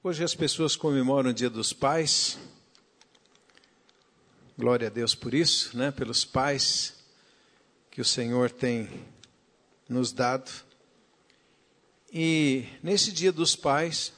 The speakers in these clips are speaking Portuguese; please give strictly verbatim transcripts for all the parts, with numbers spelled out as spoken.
Hoje as pessoas comemoram o Dia dos Pais. Glória a Deus por isso, né? Pelos pais que o Senhor tem nos dado. E nesse Dia dos Pais,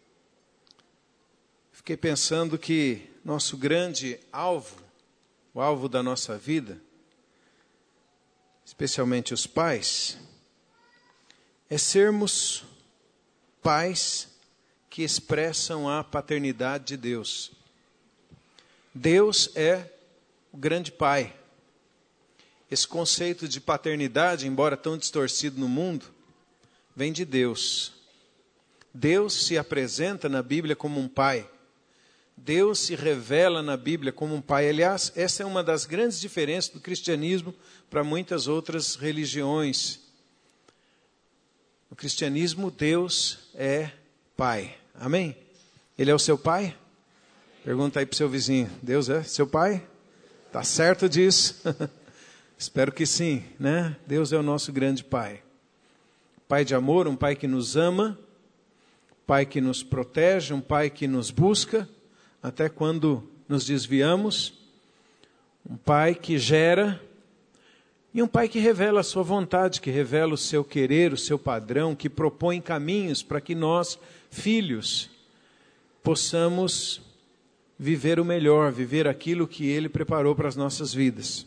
fiquei pensando que nosso grande alvo, o alvo da nossa vida, especialmente os pais, é sermos pais que expressam a paternidade de Deus. Deus é o grande Pai. Esse conceito de paternidade, embora tão distorcido no mundo, vem de Deus. Deus se apresenta na Bíblia como um Pai. Deus se revela na Bíblia como um Pai. Aliás, essa é uma das grandes diferenças do cristianismo para muitas outras religiões. No cristianismo, Deus é Pai. Amém? Ele é o seu Pai? Pergunta aí para o seu vizinho. Deus é seu Pai? Está certo disso? Espero que sim, né? Deus é o nosso grande Pai. Pai de amor, um Pai que nos ama, Pai que nos protege, um Pai que nos busca, até quando nos desviamos, um Pai que gera, e um Pai que revela a sua vontade, que revela o seu querer, o seu padrão, que propõe caminhos para que nós, filhos, possamos viver o melhor, viver aquilo que Ele preparou para as nossas vidas.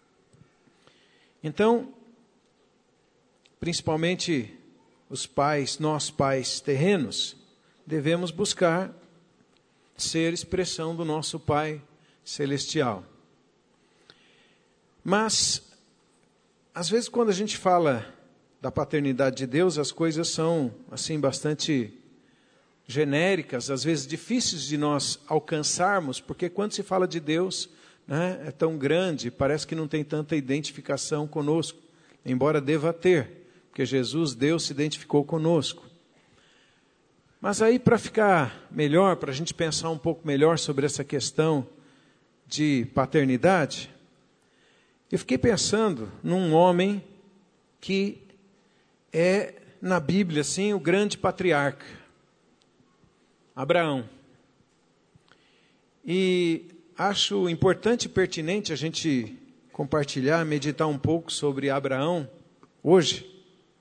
Então, principalmente os pais, nós pais terrenos, devemos buscar ser expressão do nosso Pai celestial. Mas, às vezes, quando a gente fala da paternidade de Deus, as coisas são, assim, bastante genéricas, às vezes difíceis de nós alcançarmos, porque quando se fala de Deus, né, é tão grande, parece que não tem tanta identificação conosco, embora deva ter, porque Jesus, Deus, se identificou conosco. Mas aí, para ficar melhor, para a gente pensar um pouco melhor sobre essa questão de paternidade, eu fiquei pensando num homem que é, na Bíblia, assim, o grande patriarca, Abraão. E acho importante e pertinente a gente compartilhar, meditar um pouco sobre Abraão hoje,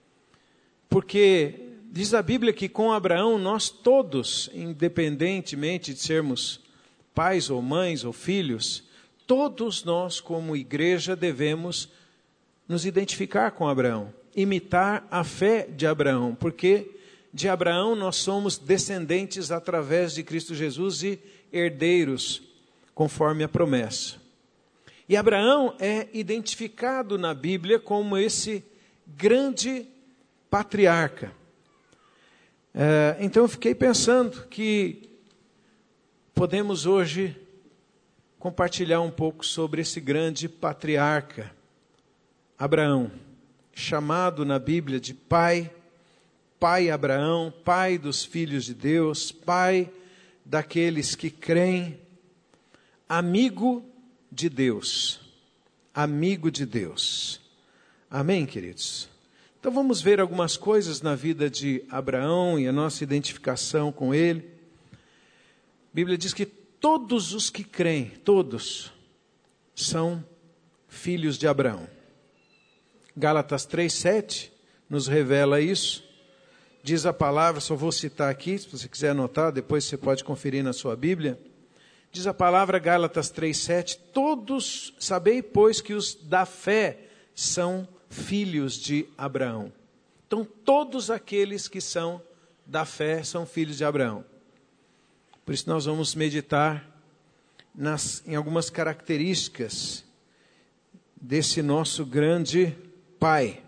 porque diz a Bíblia que com Abraão nós todos, independentemente de sermos pais ou mães ou filhos, todos nós como igreja devemos nos identificar com Abraão, imitar a fé de Abraão, porque de Abraão nós somos descendentes através de Cristo Jesus e herdeiros, conforme a promessa. E Abraão é identificado na Bíblia como esse grande patriarca. É, então eu fiquei pensando que podemos hoje compartilhar um pouco sobre esse grande patriarca, Abraão, chamado na Bíblia de pai, pai Abraão, pai dos filhos de Deus, pai daqueles que creem, amigo de Deus, amigo de Deus. Amém, queridos? Então vamos ver algumas coisas na vida de Abraão e a nossa identificação com ele. A Bíblia diz que todos os que creem, todos, são filhos de Abraão. Gálatas três, sete nos revela isso. Diz a palavra, só vou citar aqui, se você quiser anotar, depois você pode conferir na sua Bíblia. Diz a palavra, Gálatas três, sete, todos, sabei, pois, que os da fé são filhos de Abraão. Então, todos aqueles que são da fé são filhos de Abraão. Por isso nós vamos meditar nas, em algumas características desse nosso grande Pai.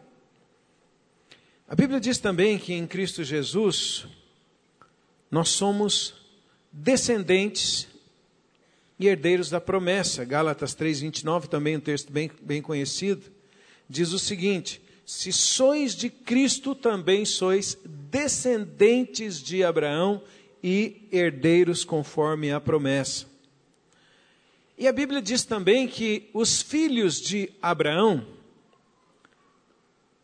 A Bíblia diz também que em Cristo Jesus nós somos descendentes e herdeiros da promessa. Gálatas três, vinte e nove, também um texto bem, bem conhecido, diz o seguinte: se sois de Cristo, também sois descendentes de Abraão e herdeiros conforme a promessa. E a Bíblia diz também que os filhos de Abraão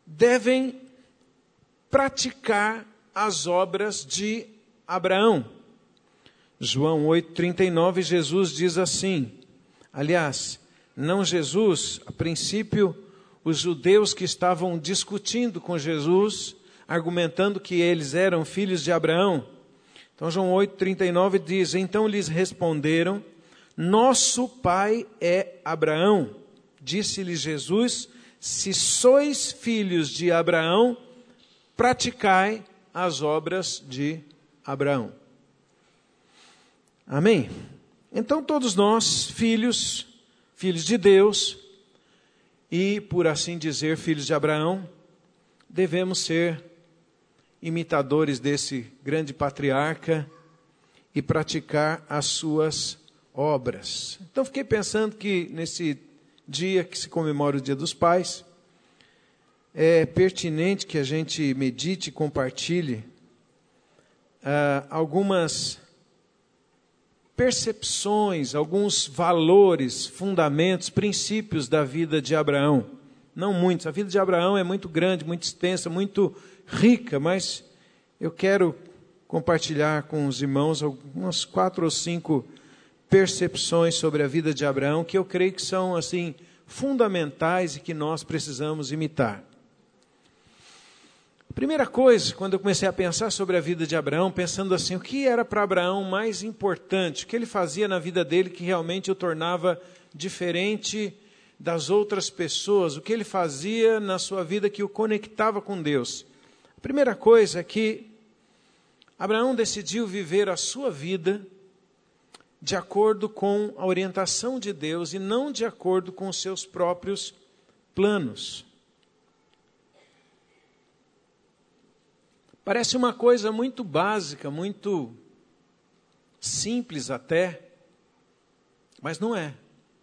devem praticar as obras de Abraão. João oito, trinta e nove, Jesus diz assim, aliás, não Jesus, a princípio, os judeus que estavam discutindo com Jesus, argumentando que eles eram filhos de Abraão. Então, João oito, trinta e nove diz, então lhes responderam, nosso pai é Abraão. Disse-lhes Jesus, se sois filhos de Abraão, praticai as obras de Abraão. Amém? Então todos nós, filhos, filhos de Deus, e por assim dizer, filhos de Abraão, devemos ser imitadores desse grande patriarca e praticar as suas obras. Então fiquei pensando que nesse dia que se comemora o Dia dos Pais, é pertinente que a gente medite e compartilhe uh, algumas percepções, alguns valores, fundamentos, princípios da vida de Abraão. Não muitos, a vida de Abraão é muito grande, muito extensa, muito rica, mas eu quero compartilhar com os irmãos algumas quatro ou cinco percepções sobre a vida de Abraão que eu creio que são assim fundamentais e que nós precisamos imitar. Primeira coisa, quando eu comecei a pensar sobre a vida de Abraão, pensando assim, o que era para Abraão mais importante, o que ele fazia na vida dele que realmente o tornava diferente das outras pessoas, o que ele fazia na sua vida que o conectava com Deus. A primeira coisa é que Abraão decidiu viver a sua vida de acordo com a orientação de Deus e não de acordo com os seus próprios planos. Parece uma coisa muito básica, muito simples até, mas não é.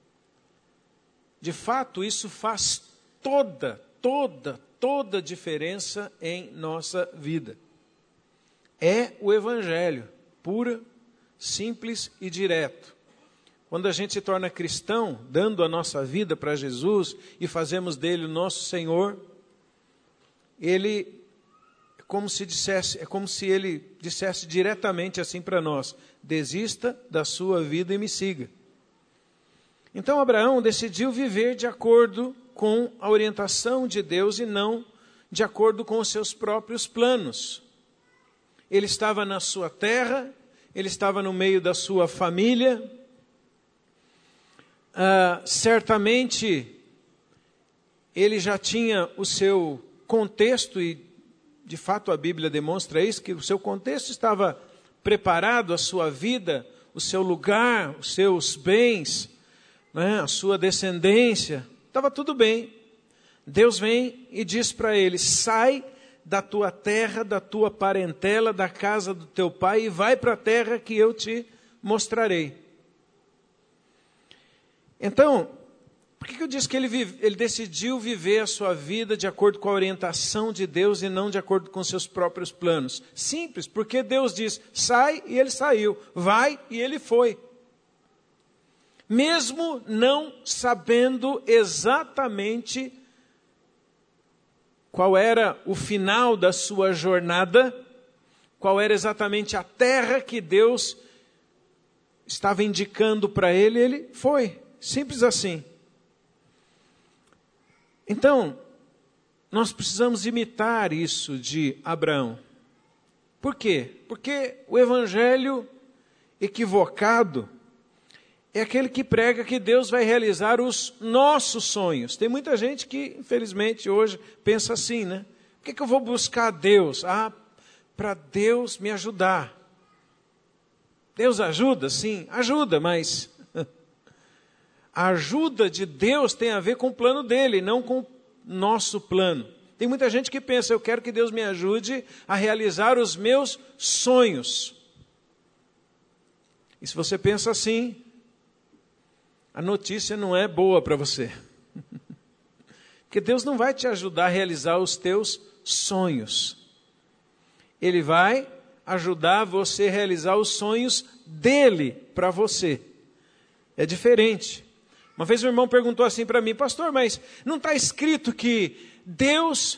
De fato, isso faz toda, toda, toda a diferença em nossa vida. É o Evangelho, pura, simples e direto. Quando a gente se torna cristão, dando a nossa vida para Jesus e fazemos dele o nosso Senhor, ele é como se dissesse, é como se ele dissesse diretamente assim para nós: desista da sua vida e me siga. Então Abraão decidiu viver de acordo com a orientação de Deus e não de acordo com os seus próprios planos. Ele estava na sua terra, ele estava no meio da sua família. Ah, certamente ele já tinha o seu contexto, e de fato a Bíblia demonstra isso, que o seu contexto estava preparado, a sua vida, o seu lugar, os seus bens, né, a sua descendência, estava tudo bem. Deus vem e diz para ele: sai da tua terra, da tua parentela, da casa do teu pai e vai para a terra que eu te mostrarei. Então, por que eu disse que ele, vive, ele decidiu viver a sua vida de acordo com a orientação de Deus e não de acordo com seus próprios planos? Simples, porque Deus diz: sai, e ele saiu, vai, e ele foi. Mesmo não sabendo exatamente qual era o final da sua jornada, qual era exatamente a terra que Deus estava indicando para ele, ele foi. Simples assim. Então, nós precisamos imitar isso de Abraão. Por quê? Porque o evangelho equivocado é aquele que prega que Deus vai realizar os nossos sonhos. Tem muita gente que, infelizmente, hoje pensa assim, né? Por que que eu vou buscar Deus? Ah, para Deus me ajudar. Deus ajuda? Sim, ajuda, mas a ajuda de Deus tem a ver com o plano dele, não com o nosso plano. Tem muita gente que pensa: eu quero que Deus me ajude a realizar os meus sonhos. E se você pensa assim, a notícia não é boa para você. Porque Deus não vai te ajudar a realizar os teus sonhos. Ele vai ajudar você a realizar os sonhos dele para você. É diferente. Uma vez um irmão perguntou assim para mim: pastor, mas não está escrito que Deus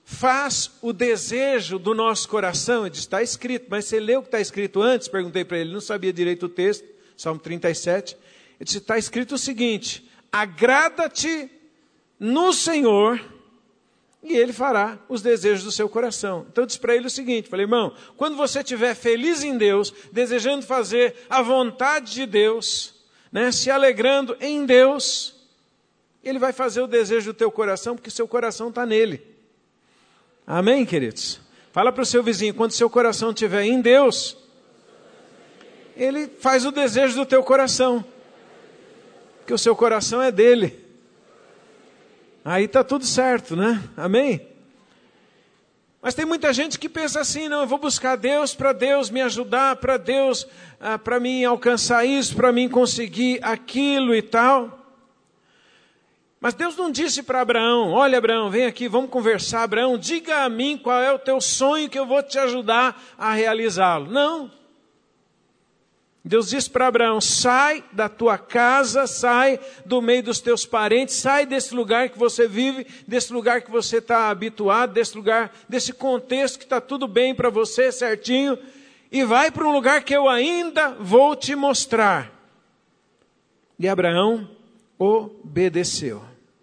faz o desejo do nosso coração. Ele diz, está escrito, mas você leu o que está escrito antes? Perguntei para ele, ele não sabia direito o texto, Salmo trinta e sete. Ele disse, está escrito o seguinte, agrada-te no Senhor, e Ele fará os desejos do seu coração. Então eu disse para ele o seguinte, falei, irmão, quando você estiver feliz em Deus, desejando fazer a vontade de Deus, né, se alegrando em Deus, Ele vai fazer o desejo do teu coração, porque o seu coração está nele. Amém, queridos? Fala para o seu vizinho, quando seu coração estiver em Deus, Ele faz o desejo do teu coração, porque o seu coração é dele. Aí está tudo certo, né? Amém? Mas tem muita gente que pensa assim, não, eu vou buscar Deus para Deus me ajudar, para Deus, ah, para mim alcançar isso, para mim conseguir aquilo e tal. Mas Deus não disse para Abraão, olha Abraão, vem aqui, vamos conversar, Abraão, diga a mim qual é o teu sonho que eu vou te ajudar a realizá-lo. Não. Deus disse para Abraão, sai da tua casa, sai do meio dos teus parentes, sai desse lugar que você vive, desse lugar que você está habituado, desse lugar, desse contexto que está tudo bem para você, certinho, e vai para um lugar que eu ainda vou te mostrar. E Abraão obedeceu.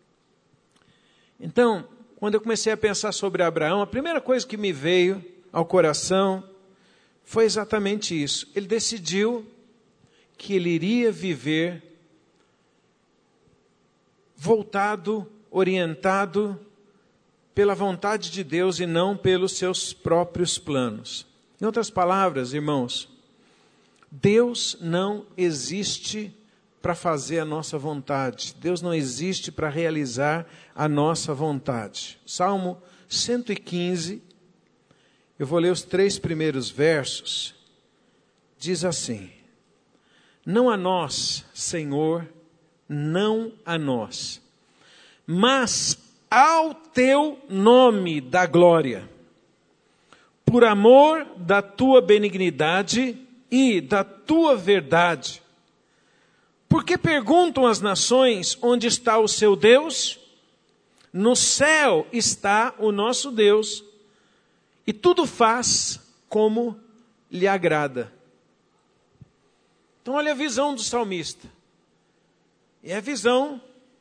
Então, quando eu comecei a pensar sobre Abraão, a primeira coisa que me veio ao coração foi exatamente isso. Ele decidiu que ele iria viver voltado, orientado pela vontade de Deus e não pelos seus próprios planos. Em outras palavras, irmãos, Deus não existe para fazer a nossa vontade. Deus não existe para realizar a nossa vontade. Salmo cento e quinze, eu vou ler os três primeiros versos, diz assim, não a nós, Senhor, não a nós, mas ao teu nome da glória, por amor da tua benignidade e da tua verdade. Porque perguntam as nações, onde está o seu Deus? No céu está o nosso Deus, e tudo faz como lhe agrada. Então olha a visão do salmista. É a visão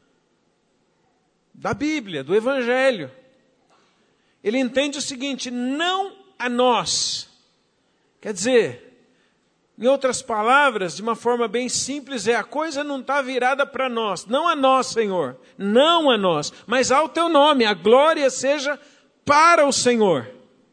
da Bíblia, do Evangelho. Ele entende o seguinte, não a nós. Quer dizer, em outras palavras, de uma forma bem simples, é a coisa não está virada para nós. Não a nós, Senhor. Não a nós, mas ao teu nome. A glória seja para o Senhor.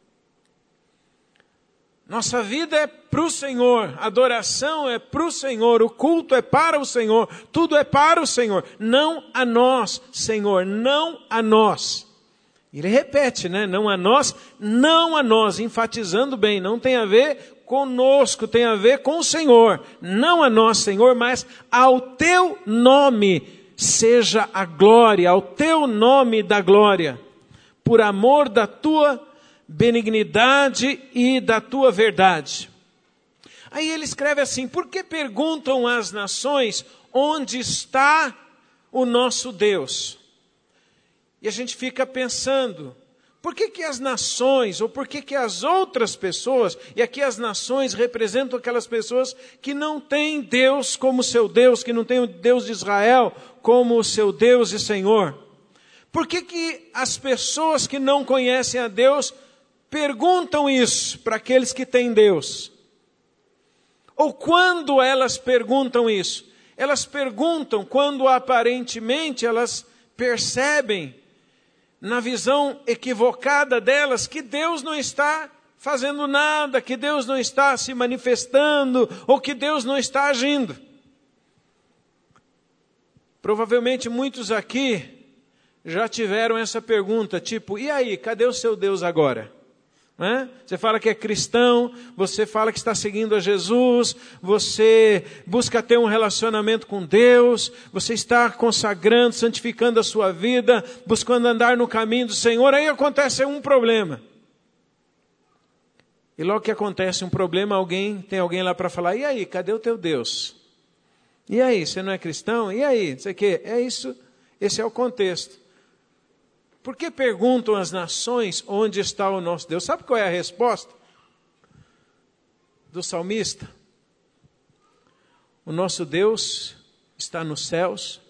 Nossa vida é para o Senhor, a adoração é para o Senhor, o culto é para o Senhor, tudo é para o Senhor, não a nós, Senhor, não a nós. Ele repete, né? Não a nós, não a nós, enfatizando bem, não tem a ver conosco, tem a ver com o Senhor, não a nós, Senhor, mas ao teu nome seja a glória, ao teu nome da glória, por amor da tua benignidade e da tua verdade. Aí ele escreve assim, por que perguntam as nações onde está o nosso Deus? E a gente fica pensando, por que que as nações, ou por que que as outras pessoas, e aqui as nações representam aquelas pessoas que não têm Deus como seu Deus, que não têm o Deus de Israel como o seu Deus e Senhor. Por que que as pessoas que não conhecem a Deus perguntam isso para aqueles que têm Deus? Ou quando elas perguntam isso? Elas perguntam quando aparentemente elas percebem, na visão equivocada delas, que Deus não está fazendo nada, que Deus não está se manifestando, ou que Deus não está agindo. Provavelmente muitos aqui já tiveram essa pergunta, tipo, e aí, cadê o seu Deus agora? Você fala que é cristão, você fala que está seguindo a Jesus, você busca ter um relacionamento com Deus, você está consagrando, santificando a sua vida, buscando andar no caminho do Senhor, aí acontece um problema. E logo que acontece um problema, alguém tem alguém lá para falar, e aí, cadê o teu Deus? E aí, você não é cristão? E aí, não sei o quê. É isso, esse é o contexto. Por que perguntam as nações onde está o nosso Deus? Sabe qual é a resposta do salmista? O nosso Deus está nos céus.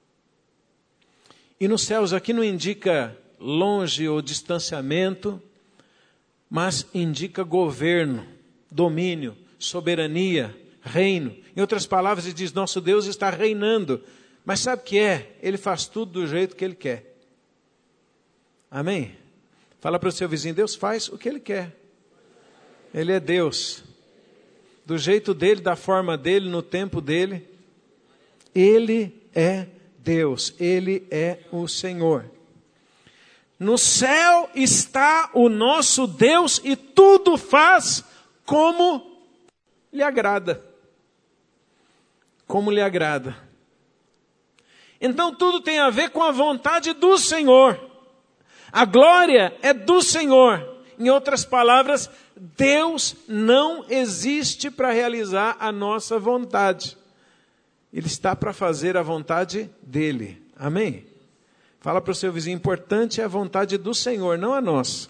E nos céus aqui não indica longe ou distanciamento, mas indica governo, domínio, soberania, reino. Em outras palavras, ele diz, nosso Deus está reinando. Mas sabe o que é? Ele faz tudo do jeito que ele quer. Amém? Fala para o seu vizinho, Deus faz o que ele quer. Ele é Deus. Do jeito dele, da forma dele, no tempo dele. Ele é Deus. Ele é o Senhor. No céu está o nosso Deus e tudo faz como lhe agrada. Como lhe agrada. Então tudo tem a ver com a vontade do Senhor. A glória é do Senhor. Em outras palavras, Deus não existe para realizar a nossa vontade. Ele está para fazer a vontade dele. Amém? Fala para o seu vizinho, importante é a vontade do Senhor, não a nossa.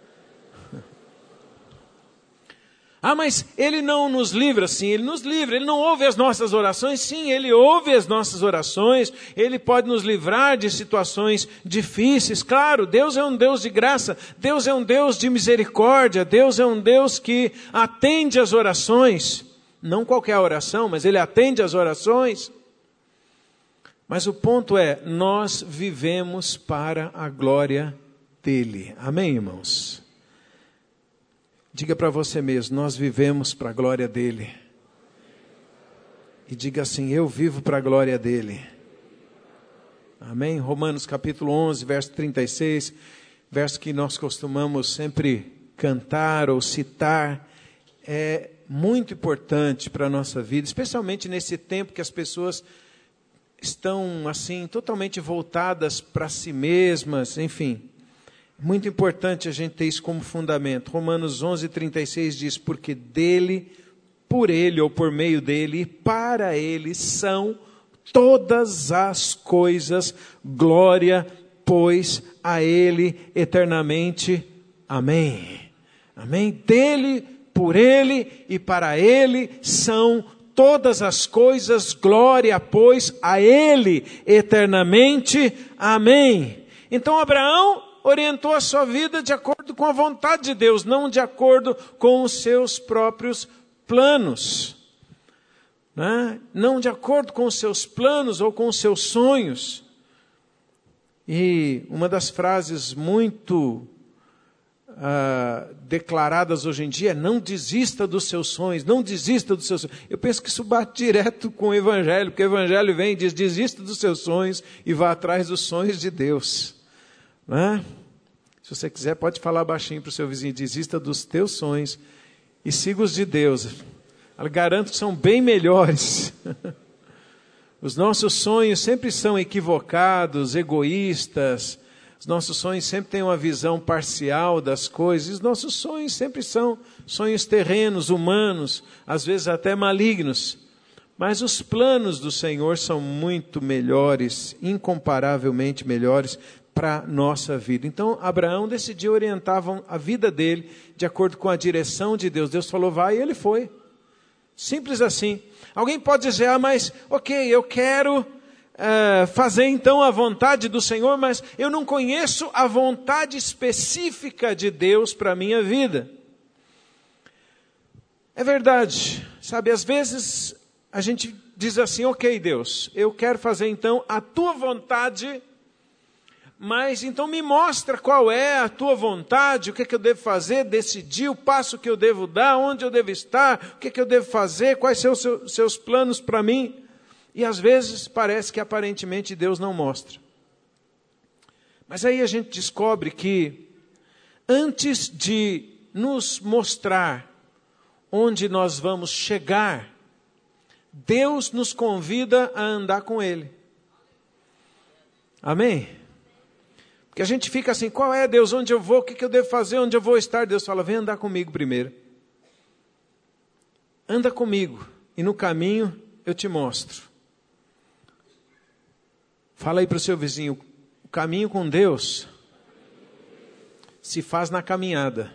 Ah, mas Ele não nos livra? Sim, Ele nos livra. Ele não ouve as nossas orações? Sim, Ele ouve as nossas orações. Ele pode nos livrar de situações difíceis. Claro, Deus é um Deus de graça. Deus é um Deus de misericórdia. Deus é um Deus que atende às orações. Não qualquer oração, mas Ele atende às orações. Mas o ponto é, nós vivemos para a glória dEle. Amém, irmãos? Diga para você mesmo, nós vivemos para a glória dEle. E diga assim, eu vivo para a glória dEle. Amém? Romanos capítulo onze, verso trinta e seis, verso que nós costumamos sempre cantar ou citar, é muito importante para a nossa vida, especialmente nesse tempo que as pessoas estão assim, totalmente voltadas para si mesmas, enfim. Muito importante a gente ter isso como fundamento. Romanos onze, trinta e seis diz, porque dele, por ele ou por meio dele, e para ele são todas as coisas, glória, pois a ele eternamente. Amém. Amém. Dele, por ele e para ele são todas as coisas, glória, pois a ele eternamente. Amém. Então Abraão orientou a sua vida de acordo com a vontade de Deus, não de acordo com os seus próprios planos. Né? Não de acordo com os seus planos ou com os seus sonhos. E uma das frases muito uh, declaradas hoje em dia é, não desista dos seus sonhos, não desista dos seus sonhos. Eu penso que isso bate direto com o Evangelho, porque o Evangelho vem e diz, desista dos seus sonhos e vá atrás dos sonhos de Deus. Né? Se você quiser, pode falar baixinho para o seu vizinho, desista dos teus sonhos e siga os de Deus. Eu garanto que são bem melhores. Os nossos sonhos sempre são equivocados, egoístas. Os nossos sonhos sempre têm uma visão parcial das coisas. Os nossos sonhos sempre são sonhos terrenos, humanos, às vezes até malignos. Mas os planos do Senhor são muito melhores, incomparavelmente melhores para a nossa vida. Então, Abraão decidiu orientar a vida dele de acordo com a direção de Deus. Deus falou, vai, e ele foi. Simples assim. Alguém pode dizer, ah, mas, ok, eu quero uh, fazer então a vontade do Senhor, mas eu não conheço a vontade específica de Deus para a minha vida. É verdade, sabe, às vezes a gente diz assim, ok, Deus, eu quero fazer então a tua vontade, mas então me mostra qual é a tua vontade, o que é que eu devo fazer, decidir o passo que eu devo dar, onde eu devo estar, o que é que eu devo fazer, quais são os seus, seus planos para mim. E às vezes parece que aparentemente Deus não mostra. Mas aí a gente descobre que antes de nos mostrar onde nós vamos chegar, Deus nos convida a andar com Ele. Amém? Porque a gente fica assim, qual é Deus, onde eu vou, o que, que eu devo fazer, onde eu vou estar? Deus fala, vem andar comigo primeiro. Anda comigo, e no caminho eu te mostro. Fala aí para o seu vizinho, o caminho com Deus se faz na caminhada.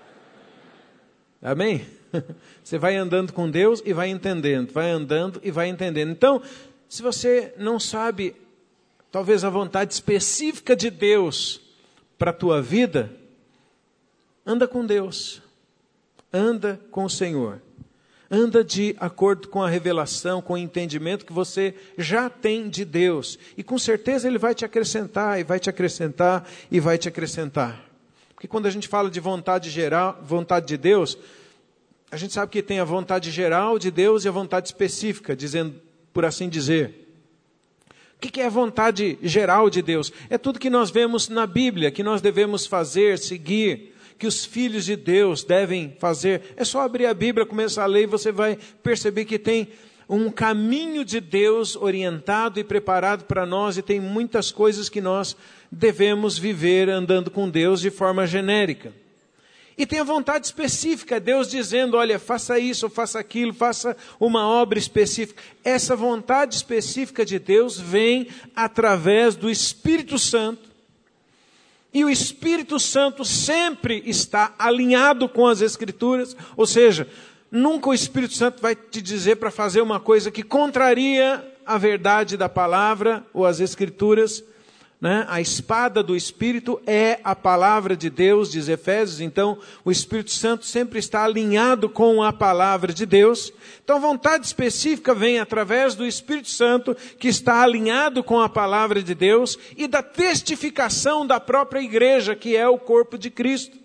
Amém? Você vai andando com Deus e vai entendendo, vai andando e vai entendendo. Então, se você não sabe, talvez a vontade específica de Deus para a tua vida, anda com Deus, anda com o Senhor. Anda de acordo com a revelação, com o entendimento que você já tem de Deus. E com certeza Ele vai te acrescentar, e vai te acrescentar, e vai te acrescentar. Porque quando a gente fala de vontade geral, vontade de Deus, a gente sabe que tem a vontade geral de Deus e a vontade específica, dizendo, por assim dizer. O que é a vontade geral de Deus? É tudo que nós vemos na Bíblia, que nós devemos fazer, seguir, que os filhos de Deus devem fazer. É só abrir a Bíblia, começar a ler, e você vai perceber que tem um caminho de Deus orientado e preparado para nós, e tem muitas coisas que nós devemos viver andando com Deus de forma genérica. E tem a vontade específica, Deus dizendo, olha, faça isso, faça aquilo, faça uma obra específica. Essa vontade específica de Deus vem através do Espírito Santo. E o Espírito Santo sempre está alinhado com as Escrituras, ou seja, nunca o Espírito Santo vai te dizer para fazer uma coisa que contraria a verdade da palavra ou as Escrituras, né? A espada do Espírito é a palavra de Deus, diz Efésios. Então o Espírito Santo sempre está alinhado com a palavra de Deus. Então a vontade específica vem através do Espírito Santo, que está alinhado com a palavra de Deus, e da testificação da própria igreja, que é o corpo de Cristo.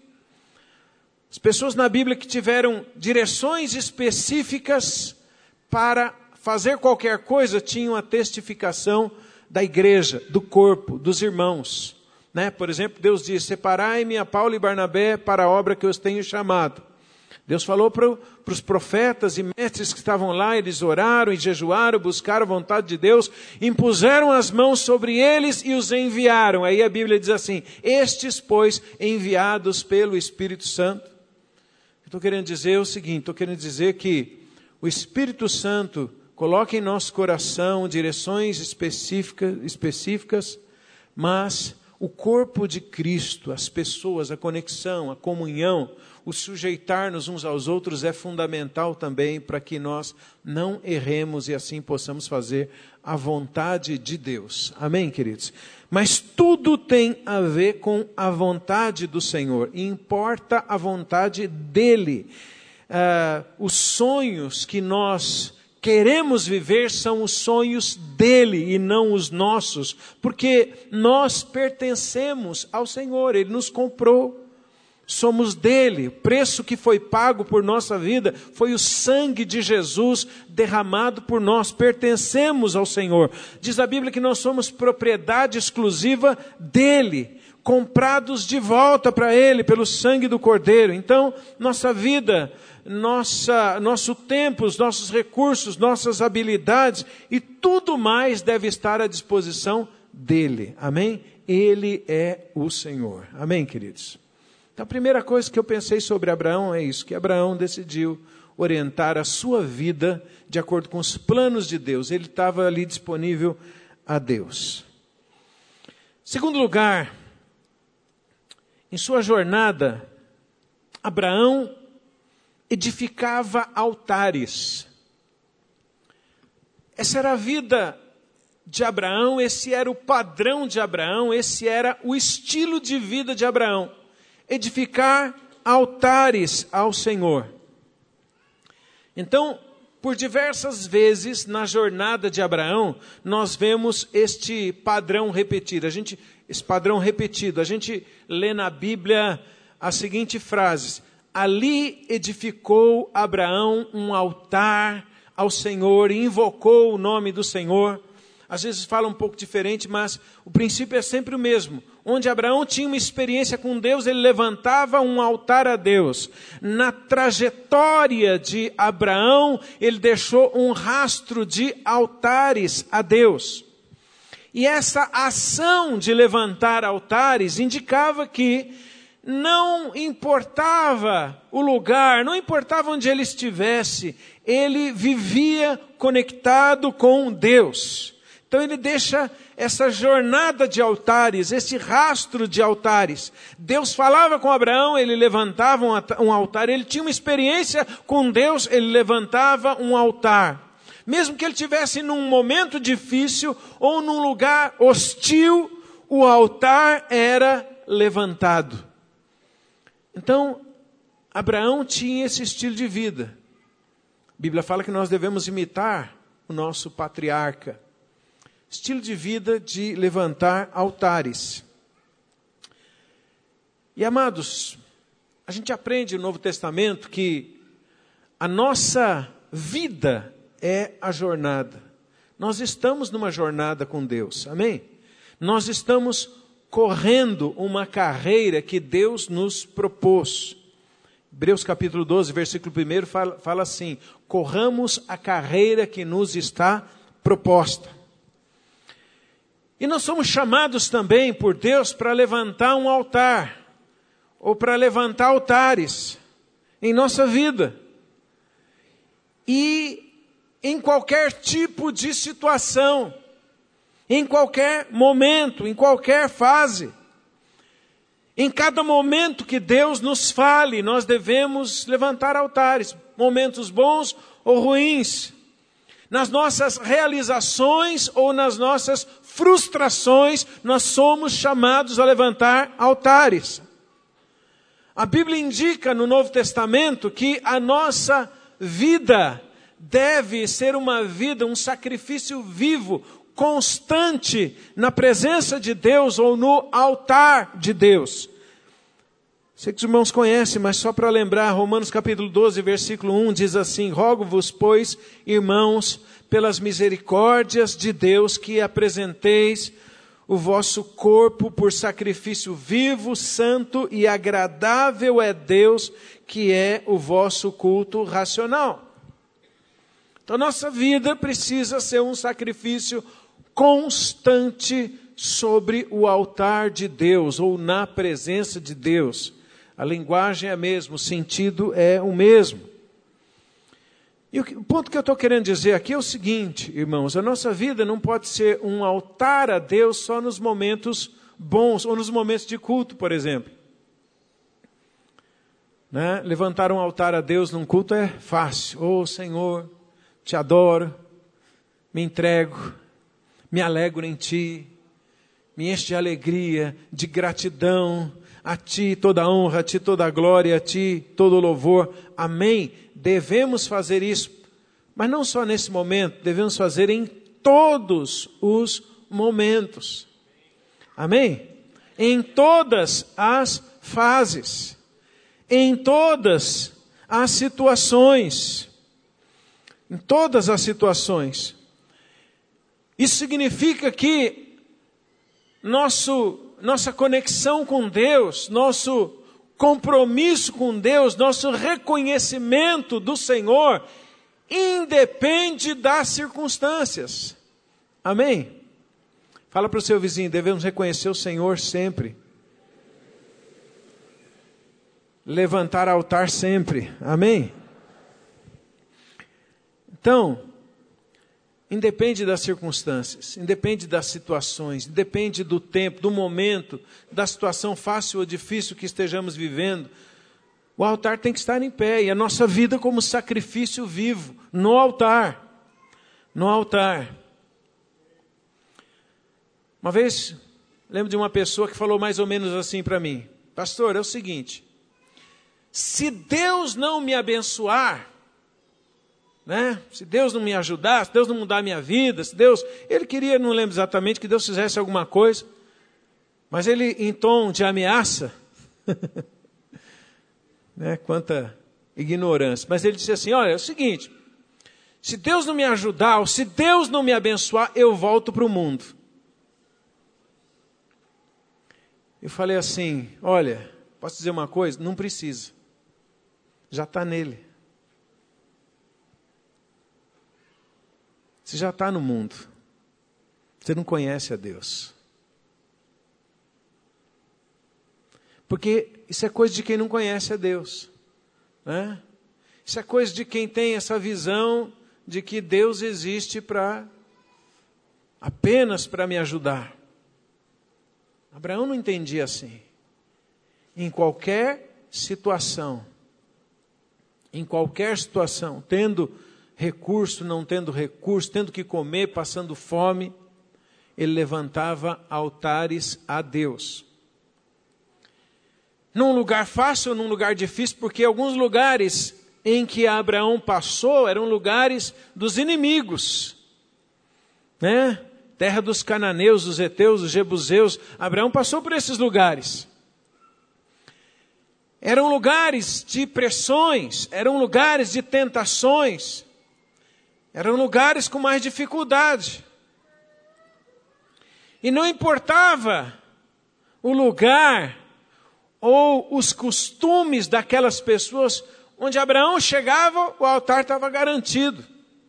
As pessoas na Bíblia que tiveram direções específicas para fazer qualquer coisa, tinham a testificação da igreja, do corpo, dos irmãos. Né? Por exemplo, Deus diz, separai-me a Paulo e Barnabé para a obra que eu os tenho chamado. Deus falou para os profetas e mestres que estavam lá, eles oraram e jejuaram, buscaram a vontade de Deus, impuseram as mãos sobre eles e os enviaram. Aí a Bíblia diz assim, estes, pois, enviados pelo Espírito Santo. Estou querendo dizer o seguinte, estou querendo dizer que o Espírito Santo coloca em nosso coração direções específicas, específicas, mas o corpo de Cristo, as pessoas, a conexão, a comunhão, o sujeitar-nos uns aos outros é fundamental também para que nós não erremos e assim possamos fazer a vontade de Deus. Amém, queridos? Mas tudo tem a ver com a vontade do Senhor, e importa a vontade dEle. Ah, os sonhos que nós queremos viver são os sonhos dele e não os nossos, porque nós pertencemos ao Senhor, Ele nos comprou, somos dele, o preço que foi pago por nossa vida foi o sangue de Jesus derramado por nós, pertencemos ao Senhor. Diz a Bíblia que nós somos propriedade exclusiva dele, comprados de volta para ele pelo sangue do Cordeiro. Então, nossa vida, Nossa, nosso tempo, os nossos recursos, nossas habilidades e tudo mais deve estar à disposição dele. Amém? Ele é o Senhor. Amém, queridos? Então a primeira coisa que eu pensei sobre Abraão é isso, que Abraão decidiu orientar a sua vida de acordo com os planos de Deus. Ele estava ali disponível a Deus. Segundo lugar, em sua jornada, Abraão edificava altares. Essa era a vida de Abraão, esse era o padrão de Abraão, esse era o estilo de vida de Abraão. Edificar altares ao Senhor. Então, por diversas vezes na jornada de Abraão, nós vemos este padrão repetido. A gente, esse padrão repetido, a gente lê na Bíblia a seguinte frase: ali edificou Abraão um altar ao Senhor e invocou o nome do Senhor. Às vezes fala um pouco diferente, mas o princípio é sempre o mesmo. Onde Abraão tinha uma experiência com Deus, ele levantava um altar a Deus. Na trajetória de Abraão, ele deixou um rastro de altares a Deus. E essa ação de levantar altares indicava que não importava o lugar, não importava onde ele estivesse, ele vivia conectado com Deus. Então ele deixa essa jornada de altares, esse rastro de altares. Deus falava com Abraão, ele levantava um altar. Ele tinha uma experiência com Deus, ele levantava um altar. Mesmo que ele estivesse num momento difícil ou num lugar hostil, o altar era levantado. Então, Abraão tinha esse estilo de vida. A Bíblia fala que nós devemos imitar o nosso patriarca. Estilo de vida de levantar altares. E amados, a gente aprende no Novo Testamento que a nossa vida é a jornada. Nós estamos numa jornada com Deus, amém? Nós estamos correndo uma carreira que Deus nos propôs. Hebreus capítulo doze, versículo um fala, fala assim: corramos a carreira que nos está proposta. E nós somos chamados também por Deus para levantar um altar, ou para levantar altares em nossa vida. E em qualquer tipo de situação, em qualquer momento, em qualquer fase. Em cada momento que Deus nos fale, nós devemos levantar altares, momentos bons ou ruins. Nas nossas realizações ou nas nossas frustrações, nós somos chamados a levantar altares. A Bíblia indica no Novo Testamento que a nossa vida deve ser uma vida, um sacrifício vivo, constante na presença de Deus ou no altar de Deus. Sei que os irmãos conhecem, mas só para lembrar, Romanos capítulo doze, versículo um, diz assim: rogo-vos, pois, irmãos, pelas misericórdias de Deus, que apresenteis o vosso corpo por sacrifício vivo, santo e agradável é Deus, que é o vosso culto racional. Então, nossa vida precisa ser um sacrifício constante sobre o altar de Deus, ou na presença de Deus. A linguagem é a mesma, o sentido é o mesmo. E o ponto que eu estou querendo dizer aqui é o seguinte, irmãos: a nossa vida não pode ser um altar a Deus só nos momentos bons, ou nos momentos de culto, por exemplo. Né? Levantar um altar a Deus num culto é fácil. Oh, Senhor, te adoro, me entrego, me alegro em Ti, me enche de alegria, de gratidão, a Ti toda a honra, a Ti toda a glória, a Ti todo o louvor. Amém? Devemos fazer isso, mas não só nesse momento, devemos fazer em todos os momentos. Amém? Em todas as fases, em todas as situações, em todas as situações. Isso significa que nosso, nossa conexão com Deus, nosso compromisso com Deus, nosso reconhecimento do Senhor, independe das circunstâncias. Amém? Fala para o seu vizinho: devemos reconhecer o Senhor sempre. Levantar altar sempre. Amém? Então, independe das circunstâncias, independe das situações, independe do tempo, do momento, da situação fácil ou difícil que estejamos vivendo, o altar tem que estar em pé, e a nossa vida como sacrifício vivo, no altar, no altar. Uma vez, lembro de uma pessoa que falou mais ou menos assim para mim: pastor, é o seguinte, se Deus não me abençoar, né? Se Deus não me ajudar, se Deus não mudar a minha vida, se Deus... Ele queria, não lembro exatamente, que Deus fizesse alguma coisa, mas ele, em tom de ameaça, né? Quanta ignorância, mas ele disse assim: olha, é o seguinte, se Deus não me ajudar, ou se Deus não me abençoar, eu volto para o mundo. Eu falei assim: olha, posso dizer uma coisa? Não precisa, já está nele. Você já está no mundo. Você não conhece a Deus. Porque isso é coisa de quem não conhece a Deus. Né? Isso é coisa de quem tem essa visão de que Deus existe para apenas para me ajudar. Abraão não entendia assim. Em qualquer situação, em qualquer situação, tendo recurso, não tendo recurso, tendo que comer, passando fome, ele levantava altares a Deus. Num lugar fácil ou num lugar difícil, porque alguns lugares em que Abraão passou eram lugares dos inimigos, né? Terra dos cananeus, dos heteus, dos jebuseus. Abraão passou por esses lugares. Eram lugares de pressões, eram lugares de tentações, eram lugares com mais dificuldade. E não importava o lugar ou os costumes daquelas pessoas, onde Abraão chegava, o altar estava garantido.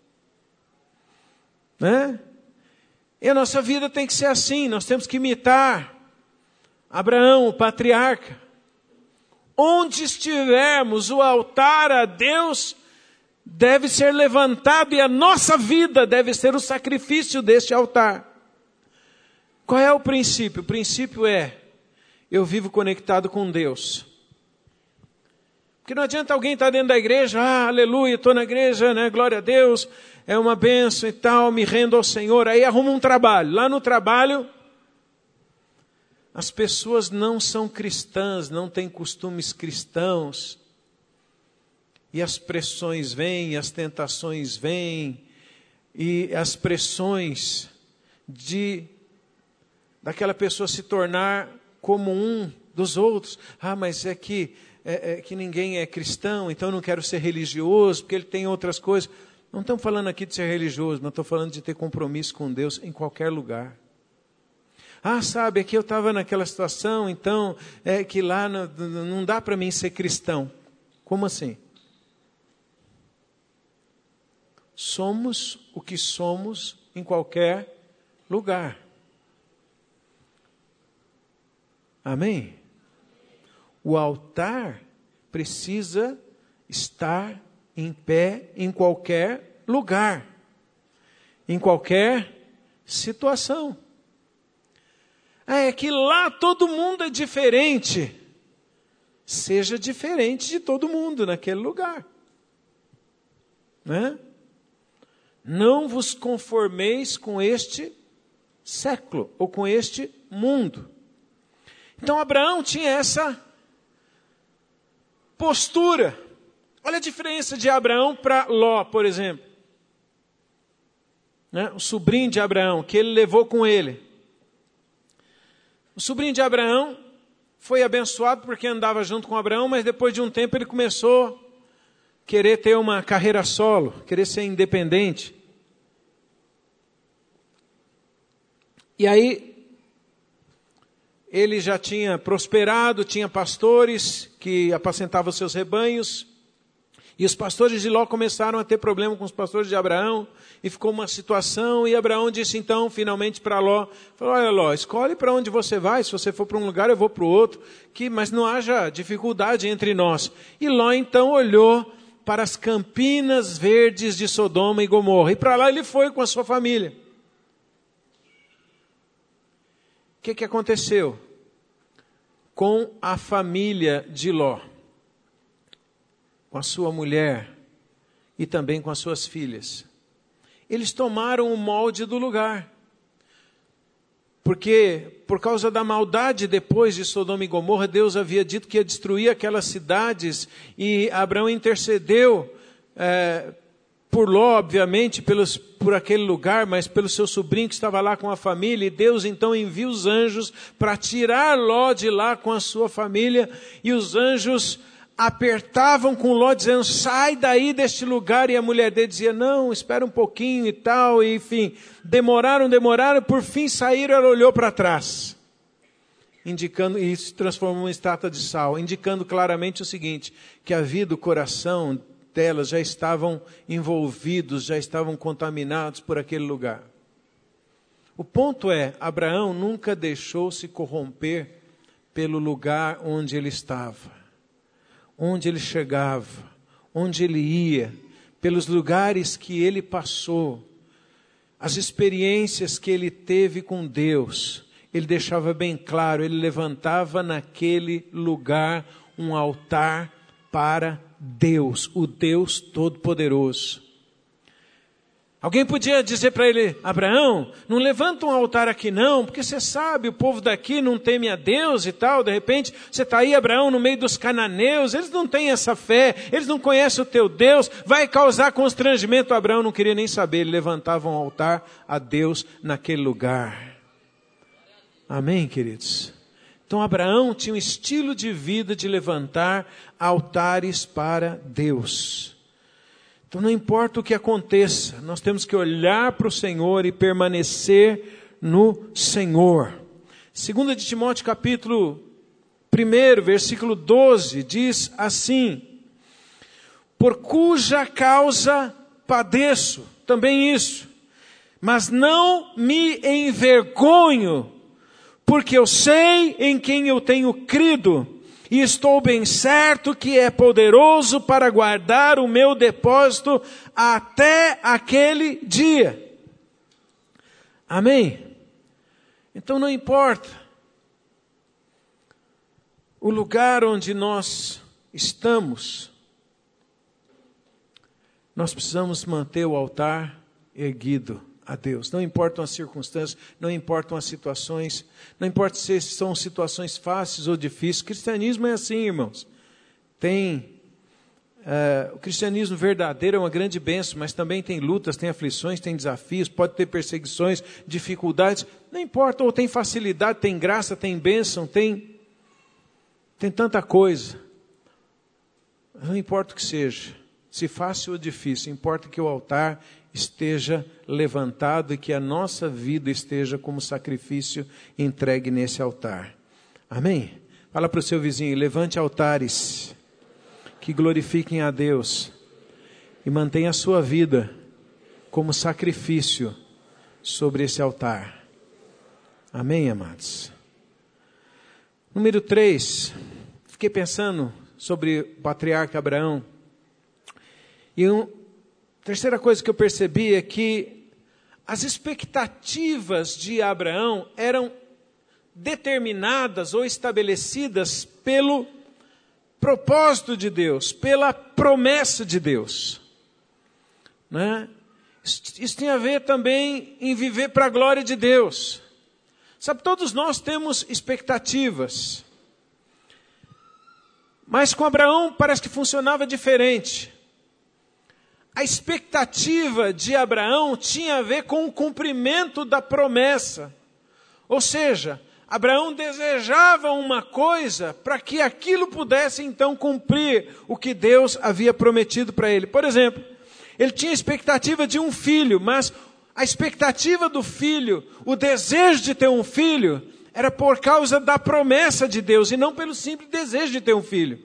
Né? E a nossa vida tem que ser assim, nós temos que imitar Abraão, o patriarca. Onde estivermos, o altar a Deus deve ser levantado e a nossa vida deve ser o sacrifício deste altar. Qual é o princípio? O princípio é, eu vivo conectado com Deus. Porque não adianta alguém estar dentro da igreja, ah, aleluia, estou na igreja, né, glória a Deus, é uma bênção e tal, me rendo ao Senhor. Aí arruma um trabalho. Lá no trabalho, as pessoas não são cristãs, não têm costumes cristãos. E as pressões vêm, as tentações vêm, e as pressões de daquela pessoa se tornar como um dos outros. Ah, mas é que, é, é que ninguém é cristão, então eu não quero ser religioso, porque ele tem outras coisas. Não estamos falando aqui de ser religioso, mas estou falando de ter compromisso com Deus em qualquer lugar. Ah, sabe, aqui eu estava naquela situação, então é que lá não, não dá para mim ser cristão. Como assim? Somos o que somos em qualquer lugar. Amém? O altar precisa estar em pé em qualquer lugar, em qualquer situação. Ah, é que lá todo mundo é diferente. Seja diferente de todo mundo naquele lugar. Né? Não vos conformeis com este século, ou com este mundo. Então Abraão tinha essa postura. Olha a diferença de Abraão para Ló, por exemplo. Né? O sobrinho de Abraão, que ele levou com ele. O sobrinho de Abraão foi abençoado porque andava junto com Abraão, mas depois de um tempo ele começou a querer ter uma carreira solo, querer ser independente. E aí, ele já tinha prosperado, tinha pastores que apacentavam seus rebanhos, e os pastores de Ló começaram a ter problema com os pastores de Abraão, e ficou uma situação, e Abraão disse então, finalmente para Ló, falou, olha Ló, escolhe para onde você vai, se você for para um lugar eu vou para o outro, que, mas não haja dificuldade entre nós. E Ló então olhou para as campinas verdes de Sodoma e Gomorra, e para lá ele foi com a sua família. O que, que aconteceu com a família de Ló? Com a sua mulher e também com as suas filhas. Eles tomaram o molde do lugar. Porque, por causa da maldade depois de Sodoma e Gomorra, Deus havia dito que ia destruir aquelas cidades, e Abraão intercedeu é, por Ló, obviamente, pelos, por aquele lugar, mas pelo seu sobrinho que estava lá com a família, e Deus então envia os anjos para tirar Ló de lá com a sua família, e os anjos apertavam com Ló, dizendo, sai daí deste lugar, e a mulher dele dizia, não, espera um pouquinho e tal, e enfim, demoraram, demoraram, por fim saíram, ela olhou para trás, indicando, e se transformou em estátua de sal, indicando claramente o seguinte, que a vida, o coração delas já estavam envolvidos, já estavam contaminados por aquele lugar. O ponto é, Abraão nunca deixou se corromper pelo lugar onde ele estava. Onde ele chegava, onde ele ia, pelos lugares que ele passou. as experiências que ele teve com Deus, ele deixava bem claro, ele levantava naquele lugar um altar para Deus, o Deus Todo-Poderoso. Alguém podia dizer para ele: Abraão, não levanta um altar aqui não, porque você sabe, o povo daqui não teme a Deus e tal. De repente, você está aí, Abraão, no meio dos cananeus, eles não têm essa fé, eles não conhecem o teu Deus, vai causar constrangimento. Abraão não queria nem saber, ele levantava um altar a Deus naquele lugar. Amém, queridos? Então Abraão tinha um estilo de vida de levantar altares para Deus. Então não importa o que aconteça, nós temos que olhar para o Senhor e permanecer no Senhor. Segunda de Timóteo capítulo um, versículo doze, diz assim: por cuja causa padeço, também isso, mas não me envergonho, porque eu sei em quem eu tenho crido, e estou bem certo que é poderoso para guardar o meu depósito até aquele dia. Amém? Então não importa o lugar onde nós estamos, nós precisamos manter o altar erguido a Deus. Não importam as circunstâncias, não importam as situações, não importa se são situações fáceis ou difíceis. O cristianismo é assim, irmãos. Tem, uh, o cristianismo verdadeiro é uma grande bênção, mas também tem lutas, tem aflições, tem desafios, pode ter perseguições, dificuldades. Não importa, ou tem facilidade, tem graça, tem bênção, tem, tem tanta coisa. Não importa o que seja, se fácil ou difícil, importa que o altar esteja levantado e que a nossa vida esteja como sacrifício entregue nesse altar. Amém? Fala para o seu vizinho: levante altares que glorifiquem a Deus e mantenha a sua vida como sacrifício sobre esse altar. Amém, amados? Número três, fiquei pensando sobre o patriarca Abraão. E um terceira coisa que eu percebi é que as expectativas de Abraão eram determinadas ou estabelecidas pelo propósito de Deus, pela promessa de Deus. Né? Isso tem a ver também em viver para a glória de Deus. Sabe, todos nós temos expectativas. Mas com Abraão parece que funcionava diferente. A expectativa de Abraão tinha a ver com o cumprimento da promessa. Ou seja, Abraão desejava uma coisa para que aquilo pudesse então cumprir o que Deus havia prometido para ele. Por exemplo, ele tinha a expectativa de um filho, mas a expectativa do filho, o desejo de ter um filho, era por causa da promessa de Deus e não pelo simples desejo de ter um filho.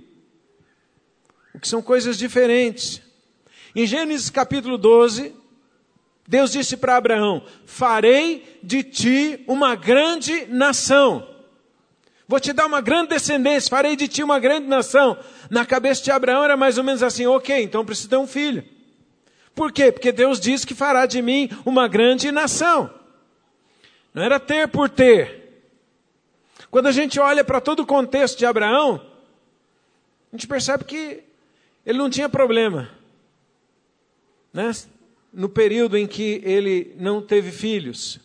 O que são coisas diferentes. Em Gênesis capítulo doze, Deus disse para Abraão: farei de ti uma grande nação. Vou te dar uma grande descendência, farei de ti uma grande nação. Na cabeça de Abraão era mais ou menos assim: ok, então preciso ter um filho. Por quê? Porque Deus disse que fará de mim uma grande nação. Não era ter por ter. Quando a gente olha para todo o contexto de Abraão, a gente percebe que ele não tinha problema. Né? No período em que ele não teve filhos.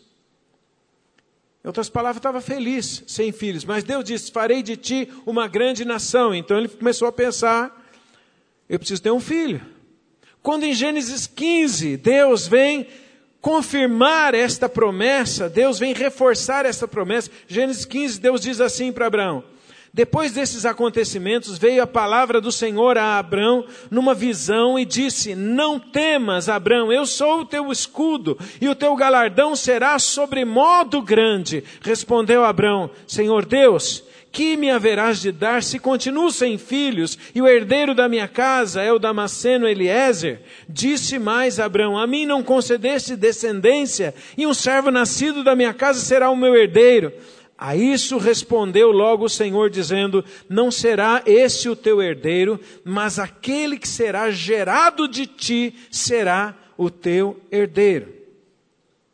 Em outras palavras, estava feliz sem filhos. Mas Deus disse: farei de ti uma grande nação. Então ele começou a pensar: eu preciso ter um filho. Quando em Gênesis quinze, Deus vem confirmar esta promessa, Deus vem reforçar esta promessa. Gênesis quinze, Deus diz assim para Abraão: depois desses acontecimentos, veio a palavra do Senhor a Abrão numa visão e disse: não temas, Abrão, eu sou o teu escudo e o teu galardão será sobremodo grande. Respondeu Abrão: Senhor Deus, que me haverás de dar se continuo sem filhos e o herdeiro da minha casa é o Damasceno Eliezer? Disse mais Abrão: a mim não concedeste descendência e um servo nascido da minha casa será o meu herdeiro. A isso respondeu logo o Senhor, dizendo: não será esse o teu herdeiro, mas aquele que será gerado de ti será o teu herdeiro.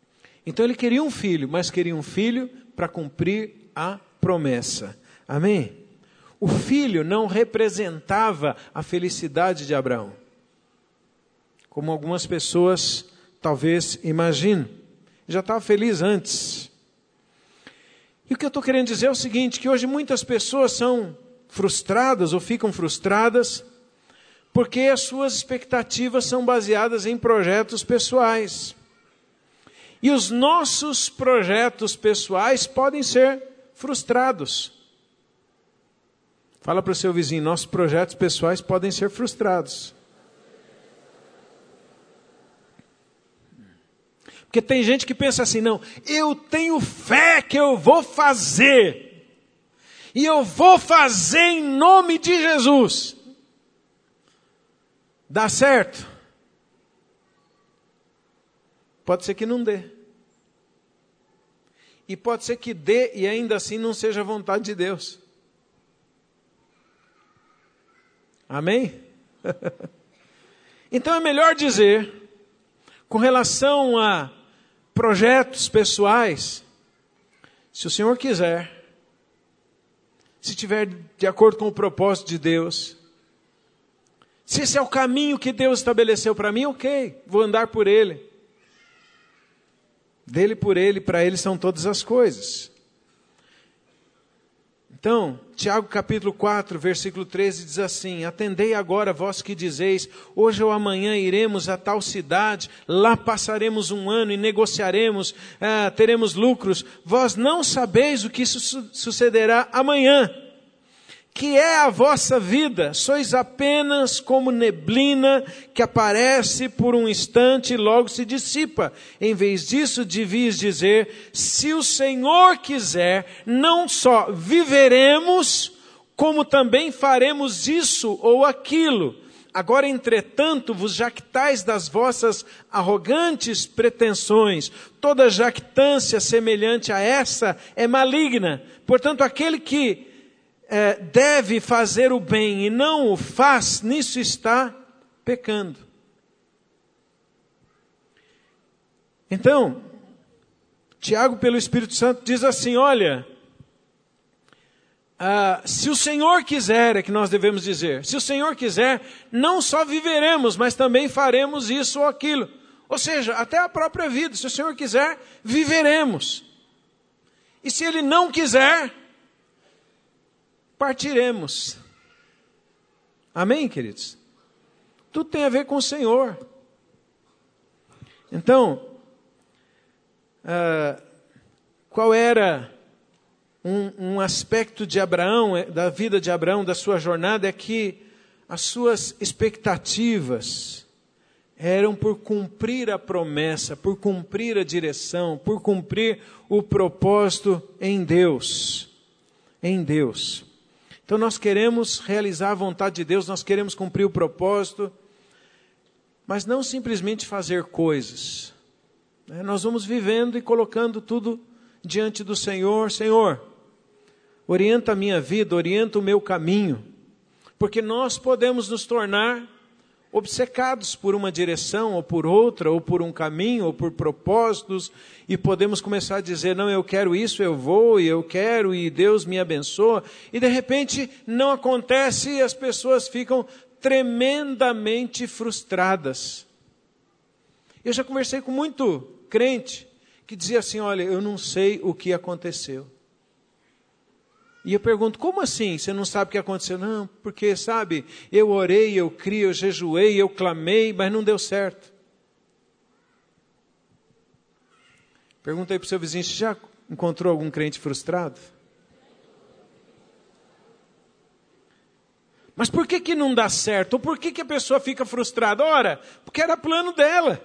Então ele queria um filho, mas queria um filho para cumprir a promessa. Amém? O filho não representava a felicidade de Abraão, como algumas pessoas talvez imaginam. Ele já estava feliz antes. E o que eu estou querendo dizer é o seguinte, que hoje muitas pessoas são frustradas ou ficam frustradas porque as suas expectativas são baseadas em projetos pessoais. E os nossos projetos pessoais podem ser frustrados. Fala para o seu vizinho, nossos projetos pessoais podem ser frustrados. Porque tem gente que pensa assim, não, eu tenho fé que eu vou fazer. E eu vou fazer em nome de Jesus. Dá certo? Pode ser que não dê. E pode ser que dê e ainda assim não seja a vontade de Deus. Amém? Então é melhor dizer, com relação a projetos pessoais, se o Senhor quiser, se estiver de acordo com o propósito de Deus, se esse é o caminho que Deus estabeleceu para mim, ok, vou andar por ele. Dele por ele, para ele são todas as coisas. Então, Tiago capítulo quatro, versículo treze diz assim, atendei agora vós que dizeis, hoje ou amanhã iremos a tal cidade, lá passaremos um ano e negociaremos, ah, teremos lucros. Vós não sabeis o que su- sucederá amanhã. Que é a vossa vida, sois apenas como neblina que aparece por um instante e logo se dissipa. Em vez disso, devias dizer, se o Senhor quiser, não só viveremos, como também faremos isso ou aquilo. Agora, entretanto, vos jactais das vossas arrogantes pretensões. Toda jactância semelhante a essa é maligna. Portanto, aquele que É, deve fazer o bem e não o faz, nisso está pecando. Então, Tiago, pelo Espírito Santo, diz assim, olha, ah, se o Senhor quiser, é que nós devemos dizer, se o Senhor quiser, não só viveremos, mas também faremos isso ou aquilo. Ou seja, até a própria vida, se o Senhor quiser, viveremos. E se Ele não quiser, partiremos. Amém, queridos? Tudo tem a ver com o Senhor. Então, ah, qual era um, um aspecto de Abraão, da vida de Abraão, da sua jornada, é que as suas expectativas eram por cumprir a promessa, por cumprir a direção, por cumprir o propósito em Deus. Em Deus. Então nós queremos realizar a vontade de Deus, nós queremos cumprir o propósito, mas não simplesmente fazer coisas. Nós vamos vivendo e colocando tudo diante do Senhor. Senhor, orienta a minha vida, orienta o meu caminho, porque nós podemos nos tornar obcecados por uma direção, ou por outra, ou por um caminho, ou por propósitos, e podemos começar a dizer, não, eu quero isso, eu vou, e eu quero, e Deus me abençoa, e de repente não acontece, e as pessoas ficam tremendamente frustradas. Eu já conversei com muito crente, que dizia assim, olha, eu não sei o que aconteceu. E eu pergunto, como assim? Você não sabe o que aconteceu? Não, porque, sabe, eu orei, eu criei, eu jejuei, eu clamei, mas não deu certo. Perguntei para o seu vizinho, você já encontrou algum crente frustrado? Mas por que que não dá certo? Ou por que que a pessoa fica frustrada? Ora, porque era plano dela.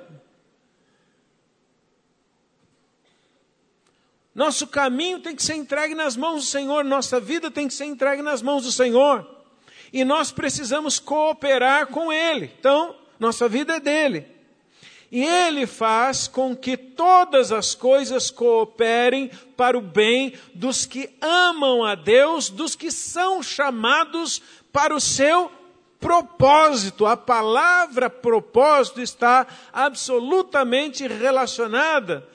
Nosso caminho tem que ser entregue nas mãos do Senhor, nossa vida tem que ser entregue nas mãos do Senhor. E nós precisamos cooperar com Ele. Então, nossa vida é dele. E Ele faz com que todas as coisas cooperem para o bem dos que amam a Deus, dos que são chamados para o seu propósito. A palavra propósito está absolutamente relacionada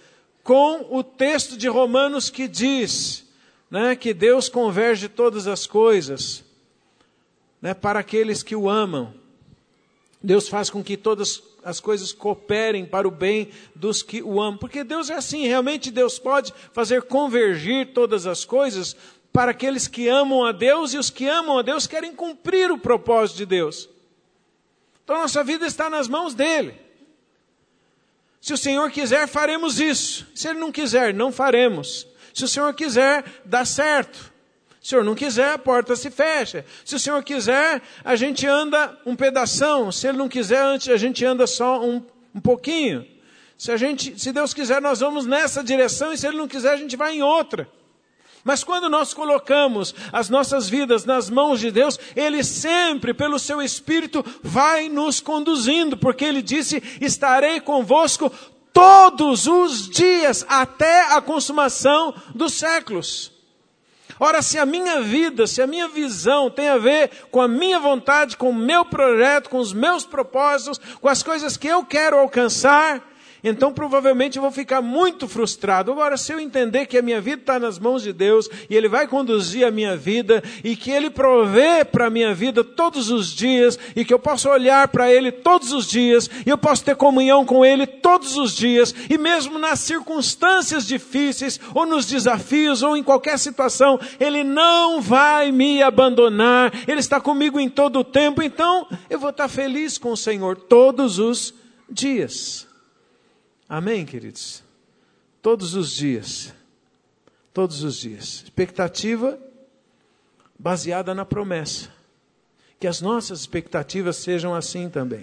com o texto de Romanos que diz, né, que Deus converge todas as coisas, né, para aqueles que o amam. Deus faz com que todas as coisas cooperem para o bem dos que o amam. Porque Deus é assim, realmente Deus pode fazer convergir todas as coisas para aqueles que amam a Deus, e os que amam a Deus querem cumprir o propósito de Deus. Então nossa vida está nas mãos dele. Se o Senhor quiser, faremos isso. Se Ele não quiser, não faremos. Se o Senhor quiser, dá certo. Se o Senhor não quiser, a porta se fecha. Se o Senhor quiser, a gente anda um pedação. Se Ele não quiser, a gente anda só um, um pouquinho. Se, a gente, se Deus quiser, nós vamos nessa direção, e se Ele não quiser, a gente vai em outra. Mas quando nós colocamos as nossas vidas nas mãos de Deus, Ele sempre, pelo seu Espírito, vai nos conduzindo, porque Ele disse: estarei convosco todos os dias, até a consumação dos séculos. Ora, se a minha vida, se a minha visão tem a ver com a minha vontade, com o meu projeto, com os meus propósitos, com as coisas que eu quero alcançar, então provavelmente eu vou ficar muito frustrado. Agora, se eu entender que a minha vida está nas mãos de Deus, e Ele vai conduzir a minha vida, e que Ele provê para a minha vida todos os dias, e que eu posso olhar para Ele todos os dias, e eu posso ter comunhão com Ele todos os dias, e mesmo nas circunstâncias difíceis, ou nos desafios, ou em qualquer situação, Ele não vai me abandonar, Ele está comigo em todo o tempo, então eu vou estar feliz com o Senhor todos os dias. Amém, queridos? Todos os dias. Todos os dias. Expectativa baseada na promessa. Que as nossas expectativas sejam assim também.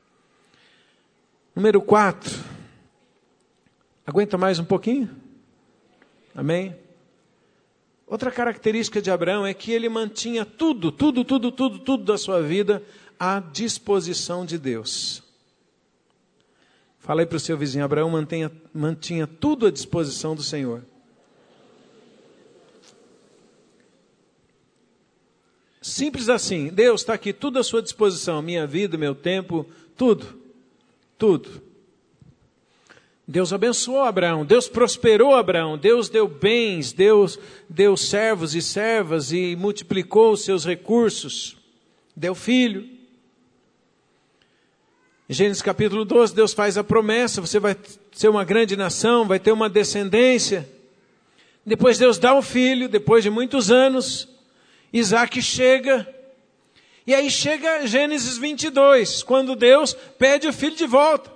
Número quatro. Aguenta mais um pouquinho? Amém? Outra característica de Abraão é que ele mantinha tudo, tudo, tudo, tudo, tudo da sua vida à disposição de Deus. Fala aí para o seu vizinho: Abraão mantinha, mantinha tudo à disposição do Senhor. Simples assim. Deus está aqui, tudo à sua disposição. Minha vida, meu tempo, tudo. Tudo. Deus abençoou Abraão. Deus prosperou Abraão. Deus deu bens. Deus deu servos e servas e multiplicou os seus recursos. Deu filho. Em Gênesis capítulo doze, Deus faz a promessa: você vai ser uma grande nação, vai ter uma descendência. Depois Deus dá um filho, depois de muitos anos, Isaac chega. E aí chega Gênesis vinte e dois, quando Deus pede o filho de volta.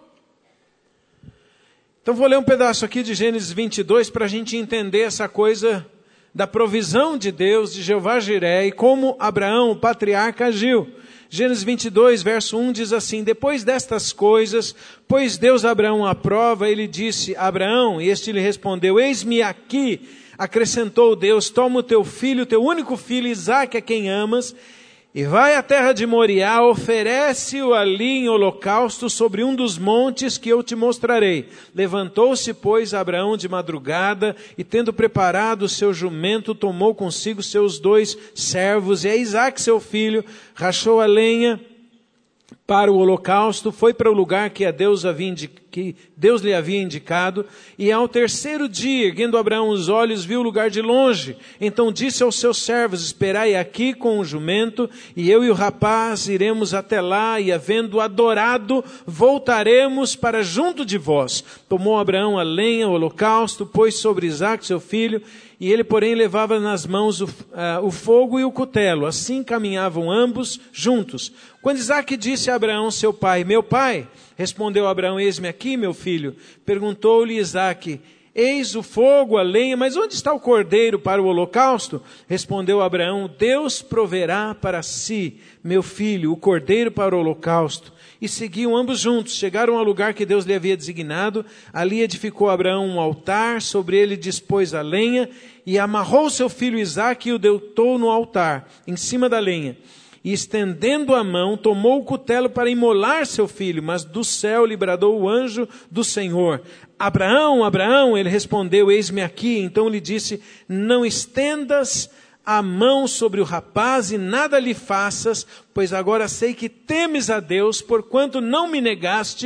Então vou ler um pedaço aqui de Gênesis vinte e dois para a gente entender essa coisa da provisão de Deus, de Jeová Jiré, e como Abraão, o patriarca, agiu. Gênesis vinte e dois, verso um, diz assim: depois destas coisas, pois Deus Abraão à prova, ele disse: Abraão, e este lhe respondeu: eis-me aqui. Acrescentou Deus: toma o teu filho, teu único filho, Isaque, a quem amas, e vai à terra de Moriá, oferece-o ali em holocausto sobre um dos montes que eu te mostrarei. Levantou-se, pois, Abraão de madrugada, e tendo preparado o seu jumento, tomou consigo seus dois servos, e a Isaque, seu filho, rachou a lenha para o holocausto, foi para o lugar que, a Deus, havia indi- que Deus lhe havia indicado, e ao terceiro dia, erguendo Abraão os olhos, viu o lugar de longe. Então disse aos seus servos: esperai aqui com o jumento, e eu e o rapaz iremos até lá, e havendo adorado, voltaremos para junto de vós. Tomou Abraão a lenha, o holocausto, pôs sobre Isaque seu filho, e ele, porém, levava nas mãos o, uh, o fogo e o cutelo. Assim caminhavam ambos juntos. Quando Isaque disse a Abraão, seu pai: meu pai, respondeu Abraão: eis-me aqui, meu filho. Perguntou-lhe Isaque: eis o fogo, a lenha, mas onde está o cordeiro para o holocausto? Respondeu Abraão: Deus proverá para si, meu filho, o cordeiro para o holocausto. E seguiam ambos juntos, chegaram ao lugar que Deus lhe havia designado. Ali edificou Abraão um altar, sobre ele dispôs a lenha, e amarrou seu filho Isaque e o deitou no altar, em cima da lenha. E estendendo a mão, tomou o cutelo para imolar seu filho, mas do céu lhe bradou o anjo do Senhor: Abraão, Abraão, ele respondeu: eis-me aqui. Então lhe disse: não estendas a mão sobre o rapaz e nada lhe faças, pois agora sei que temes a Deus, porquanto não me negaste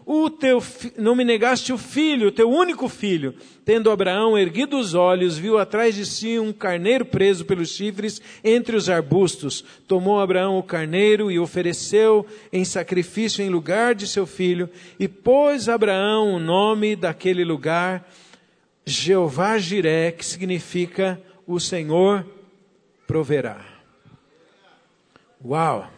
o teu, não me negaste o filho, o teu único filho. Tendo Abraão erguido os olhos, viu atrás de si um carneiro preso pelos chifres entre os arbustos. Tomou Abraão o carneiro e ofereceu em sacrifício em lugar de seu filho. E pôs Abraão o nome daquele lugar, Jeová Jiré, que significa o Senhor proverá. Uau!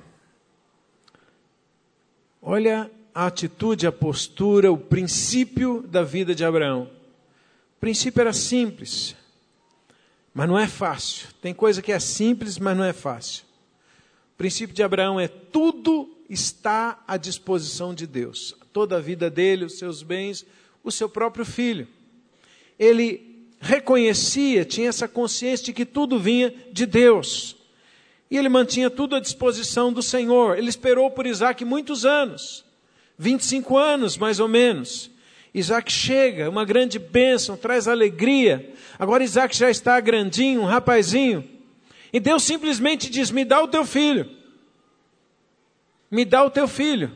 Olha a atitude, a postura, o princípio da vida de Abraão. O princípio era simples, mas não é fácil. Tem coisa que é simples, mas não é fácil. O princípio de Abraão é: tudo está à disposição de Deus. Toda a vida dele, os seus bens, o seu próprio filho. Ele reconhecia, tinha essa consciência de que tudo vinha de Deus. E ele mantinha tudo à disposição do Senhor. Ele esperou por Isaac muitos anos. vinte e cinco anos, mais ou menos. Isaac chega, uma grande bênção, traz alegria. Agora Isaac já está grandinho, um rapazinho. E Deus simplesmente diz: me dá o teu filho. Me dá o teu filho.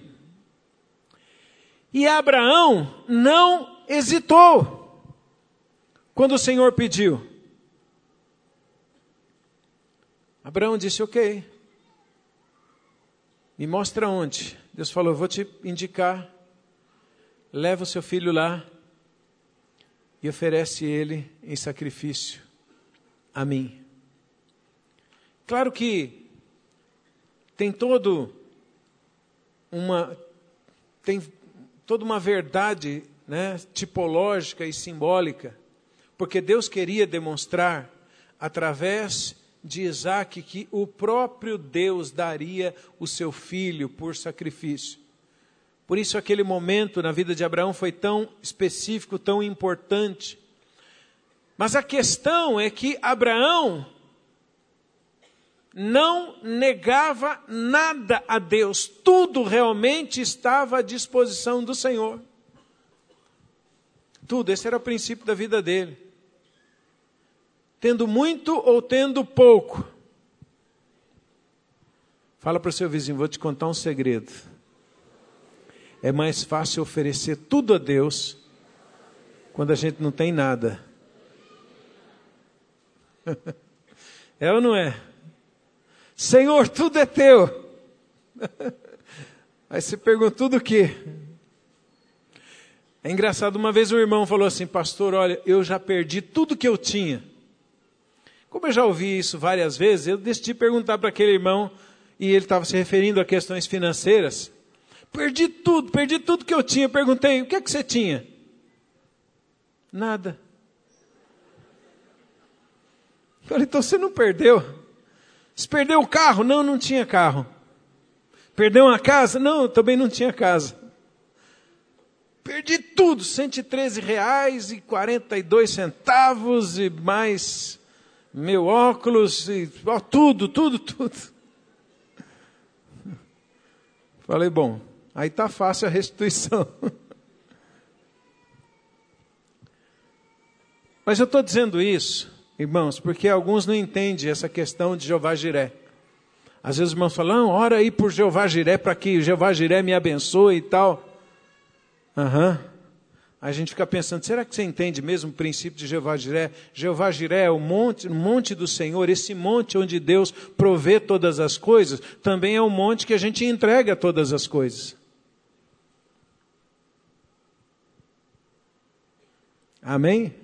E Abraão não hesitou quando o Senhor pediu. Abraão disse: ok. Me mostra onde. Deus falou: eu vou te indicar. Leva o seu filho lá e oferece ele em sacrifício a mim. Claro que tem todo uma tem toda uma verdade, né, tipológica e simbólica, porque Deus queria demonstrar através de Isaac que o próprio Deus daria o seu filho por sacrifício. Por isso aquele momento na vida de Abraão foi tão específico, tão importante. Mas a questão é que Abraão não negava nada a Deus. Tudo realmente estava à disposição do Senhor. Tudo, esse era o princípio da vida dele. Tendo muito ou tendo pouco. Fala para o seu vizinho: vou te contar um segredo. É mais fácil oferecer tudo a Deus quando a gente não tem nada. É ou não é? Senhor, tudo é teu. Aí você pergunta: tudo o quê? É engraçado, uma vez um irmão falou assim: pastor, olha, eu já perdi tudo que eu tinha. Como eu já ouvi isso várias vezes, eu decidi perguntar para aquele irmão, e ele estava se referindo a questões financeiras. Perdi tudo, perdi tudo que eu tinha. Perguntei: o que é que você tinha? Nada. Eu falei: então você não perdeu. Você perdeu o carro? Não, não tinha carro. Perdeu uma casa? Não, também não tinha casa. Perdi tudo, cento e treze reais e quarenta e dois centavos e mais meu óculos, e, ó, tudo, tudo, tudo. Falei: bom, aí está fácil a restituição. Mas eu estou dizendo isso, irmãos, porque alguns não entendem essa questão de Jeová Jiré. Às vezes os irmãos falam: não, ora aí por Jeová Jiré, para que Jeová Jiré me abençoe e tal. Aham. Uhum. A gente fica pensando: será que você entende mesmo o princípio de Jeová Jiré? Jeová Jiré é o monte, o monte do Senhor, esse monte onde Deus provê todas as coisas, também é o monte que a gente entrega todas as coisas. Amém?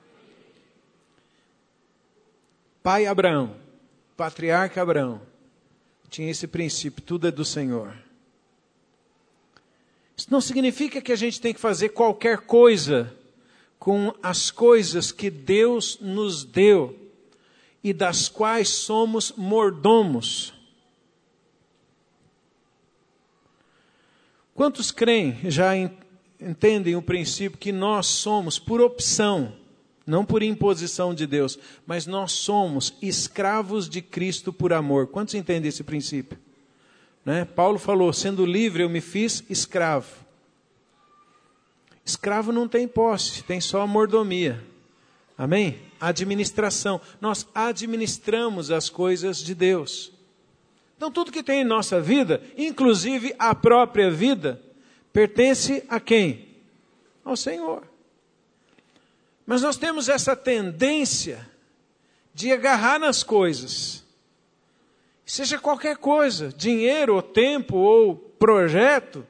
Pai Abraão, patriarca Abraão, tinha esse princípio: tudo é do Senhor. Isso não significa que a gente tem que fazer qualquer coisa com as coisas que Deus nos deu e das quais somos mordomos. Quantos creem, já entendem o princípio que nós somos, por opção, não por imposição de Deus, mas nós somos escravos de Cristo por amor? Quantos entendem esse princípio? Né? Paulo falou: sendo livre eu me fiz escravo. Escravo não tem posse, tem só a mordomia. Amém? Administração. Nós administramos as coisas de Deus. Então tudo que tem em nossa vida, inclusive a própria vida, pertence a quem? Ao Senhor. Mas nós temos essa tendência de agarrar nas coisas. Seja qualquer coisa, dinheiro, ou tempo, ou projeto,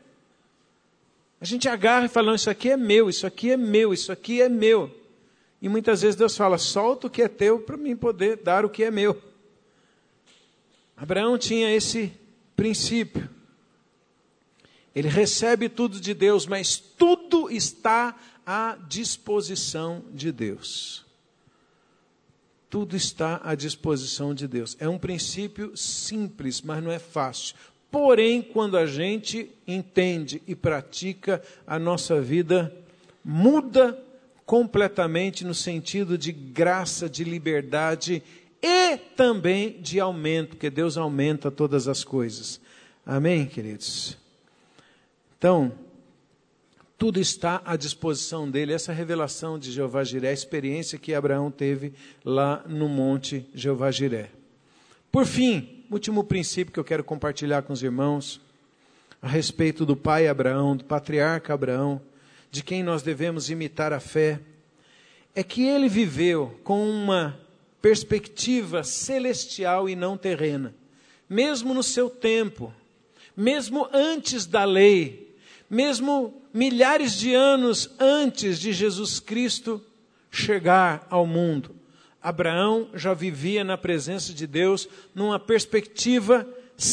a gente agarra e fala, isso aqui é meu, isso aqui é meu, isso aqui é meu. E muitas vezes Deus fala, solta o que é teu para mim poder dar o que é meu. Abraão tinha esse princípio. Ele recebe tudo de Deus, mas tudo está à disposição de Deus. Tudo está à disposição de Deus. É um princípio simples, mas não é fácil. Porém, quando a gente entende e pratica, a nossa vida muda completamente no sentido de graça, de liberdade e também de aumento, porque Deus aumenta todas as coisas. Amém, queridos? Então, tudo está à disposição dele. Essa revelação de Jeová Jiré, a experiência que Abraão teve lá no monte Jeová Jiré. Por fim, último princípio que eu quero compartilhar com os irmãos, a respeito do pai Abraão, do patriarca Abraão, de quem nós devemos imitar a fé, é que ele viveu com uma perspectiva celestial e não terrena. Mesmo no seu tempo, mesmo antes da lei, mesmo milhares de anos antes de Jesus Cristo chegar ao mundo, Abraão já vivia na presença de Deus numa perspectiva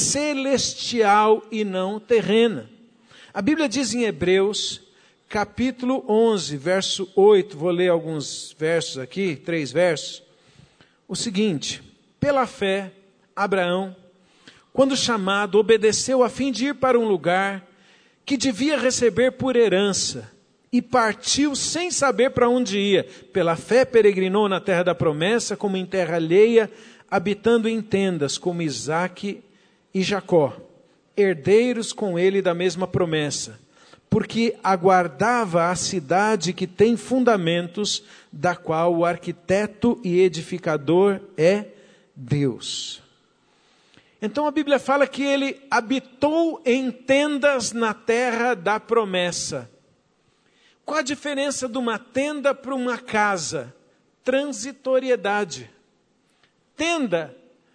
celestial e não terrena. A Bíblia diz em Hebreus, capítulo onze, verso oito, vou ler alguns versos aqui, três versos, o seguinte: pela fé, Abraão, quando chamado, obedeceu a fim de ir para um lugar que devia receber por herança, e partiu sem saber para onde ia. Pela fé peregrinou na terra da promessa, como em terra alheia, habitando em tendas, como Isaque e Jacó, herdeiros com ele da mesma promessa, porque aguardava a cidade que tem fundamentos, da qual o arquiteto e edificador é Deus. Então a Bíblia fala que ele habitou em tendas na terra da promessa. Qual a diferença de uma tenda para uma casa? Transitoriedade. Tenda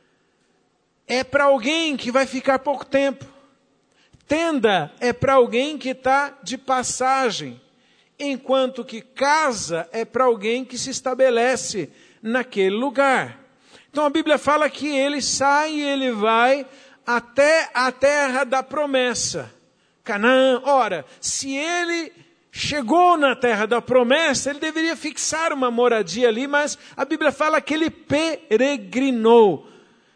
é para alguém que vai ficar pouco tempo. Tenda é para alguém que está de passagem. Enquanto que casa é para alguém que se estabelece naquele lugar. Então a Bíblia fala que ele sai e ele vai até a terra da promessa, Canaã. Ora, se ele chegou na terra da promessa, ele deveria fixar uma moradia ali, mas a Bíblia fala que ele peregrinou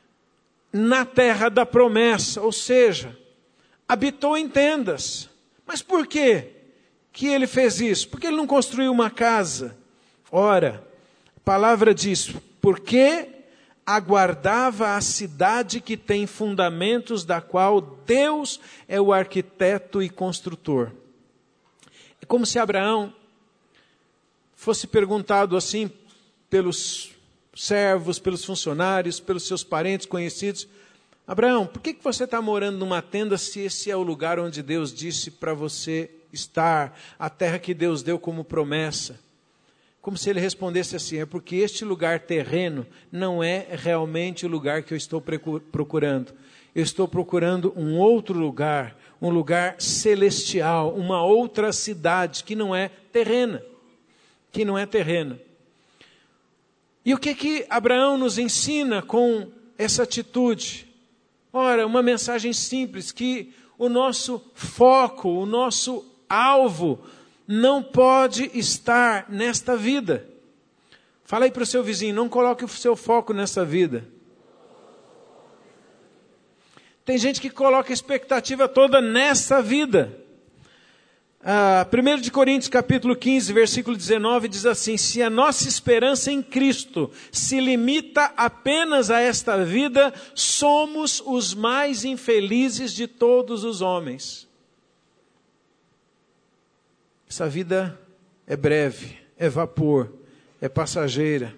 na terra da promessa, ou seja, habitou em tendas. Mas por quê que ele fez isso? Porque ele não construiu uma casa. Ora, a palavra diz, porque aguardava a cidade que tem fundamentos, da qual Deus é o arquiteto e construtor. É como se Abraão fosse perguntado assim pelos servos, pelos funcionários, pelos seus parentes conhecidos: Abraão, por que você está morando numa tenda se esse é o lugar onde Deus disse para você estar, a terra que Deus deu como promessa? Como se ele respondesse assim: é porque este lugar terreno não é realmente o lugar que eu estou procurando. Eu estou procurando um outro lugar, um lugar celestial, uma outra cidade que não é terrena, que não é terrena. E o que que Abraão nos ensina com essa atitude? Ora, uma mensagem simples, que o nosso foco, o nosso alvo não pode estar nesta vida. Fala aí para o seu vizinho, não coloque o seu foco nessa vida. Tem gente que coloca a expectativa toda nessa vida. Ah, primeiro de Coríntios capítulo quinze, versículo dezenove diz assim: se a nossa esperança em Cristo se limita apenas a esta vida, somos os mais infelizes de todos os homens. Essa vida é breve, é vapor, é passageira.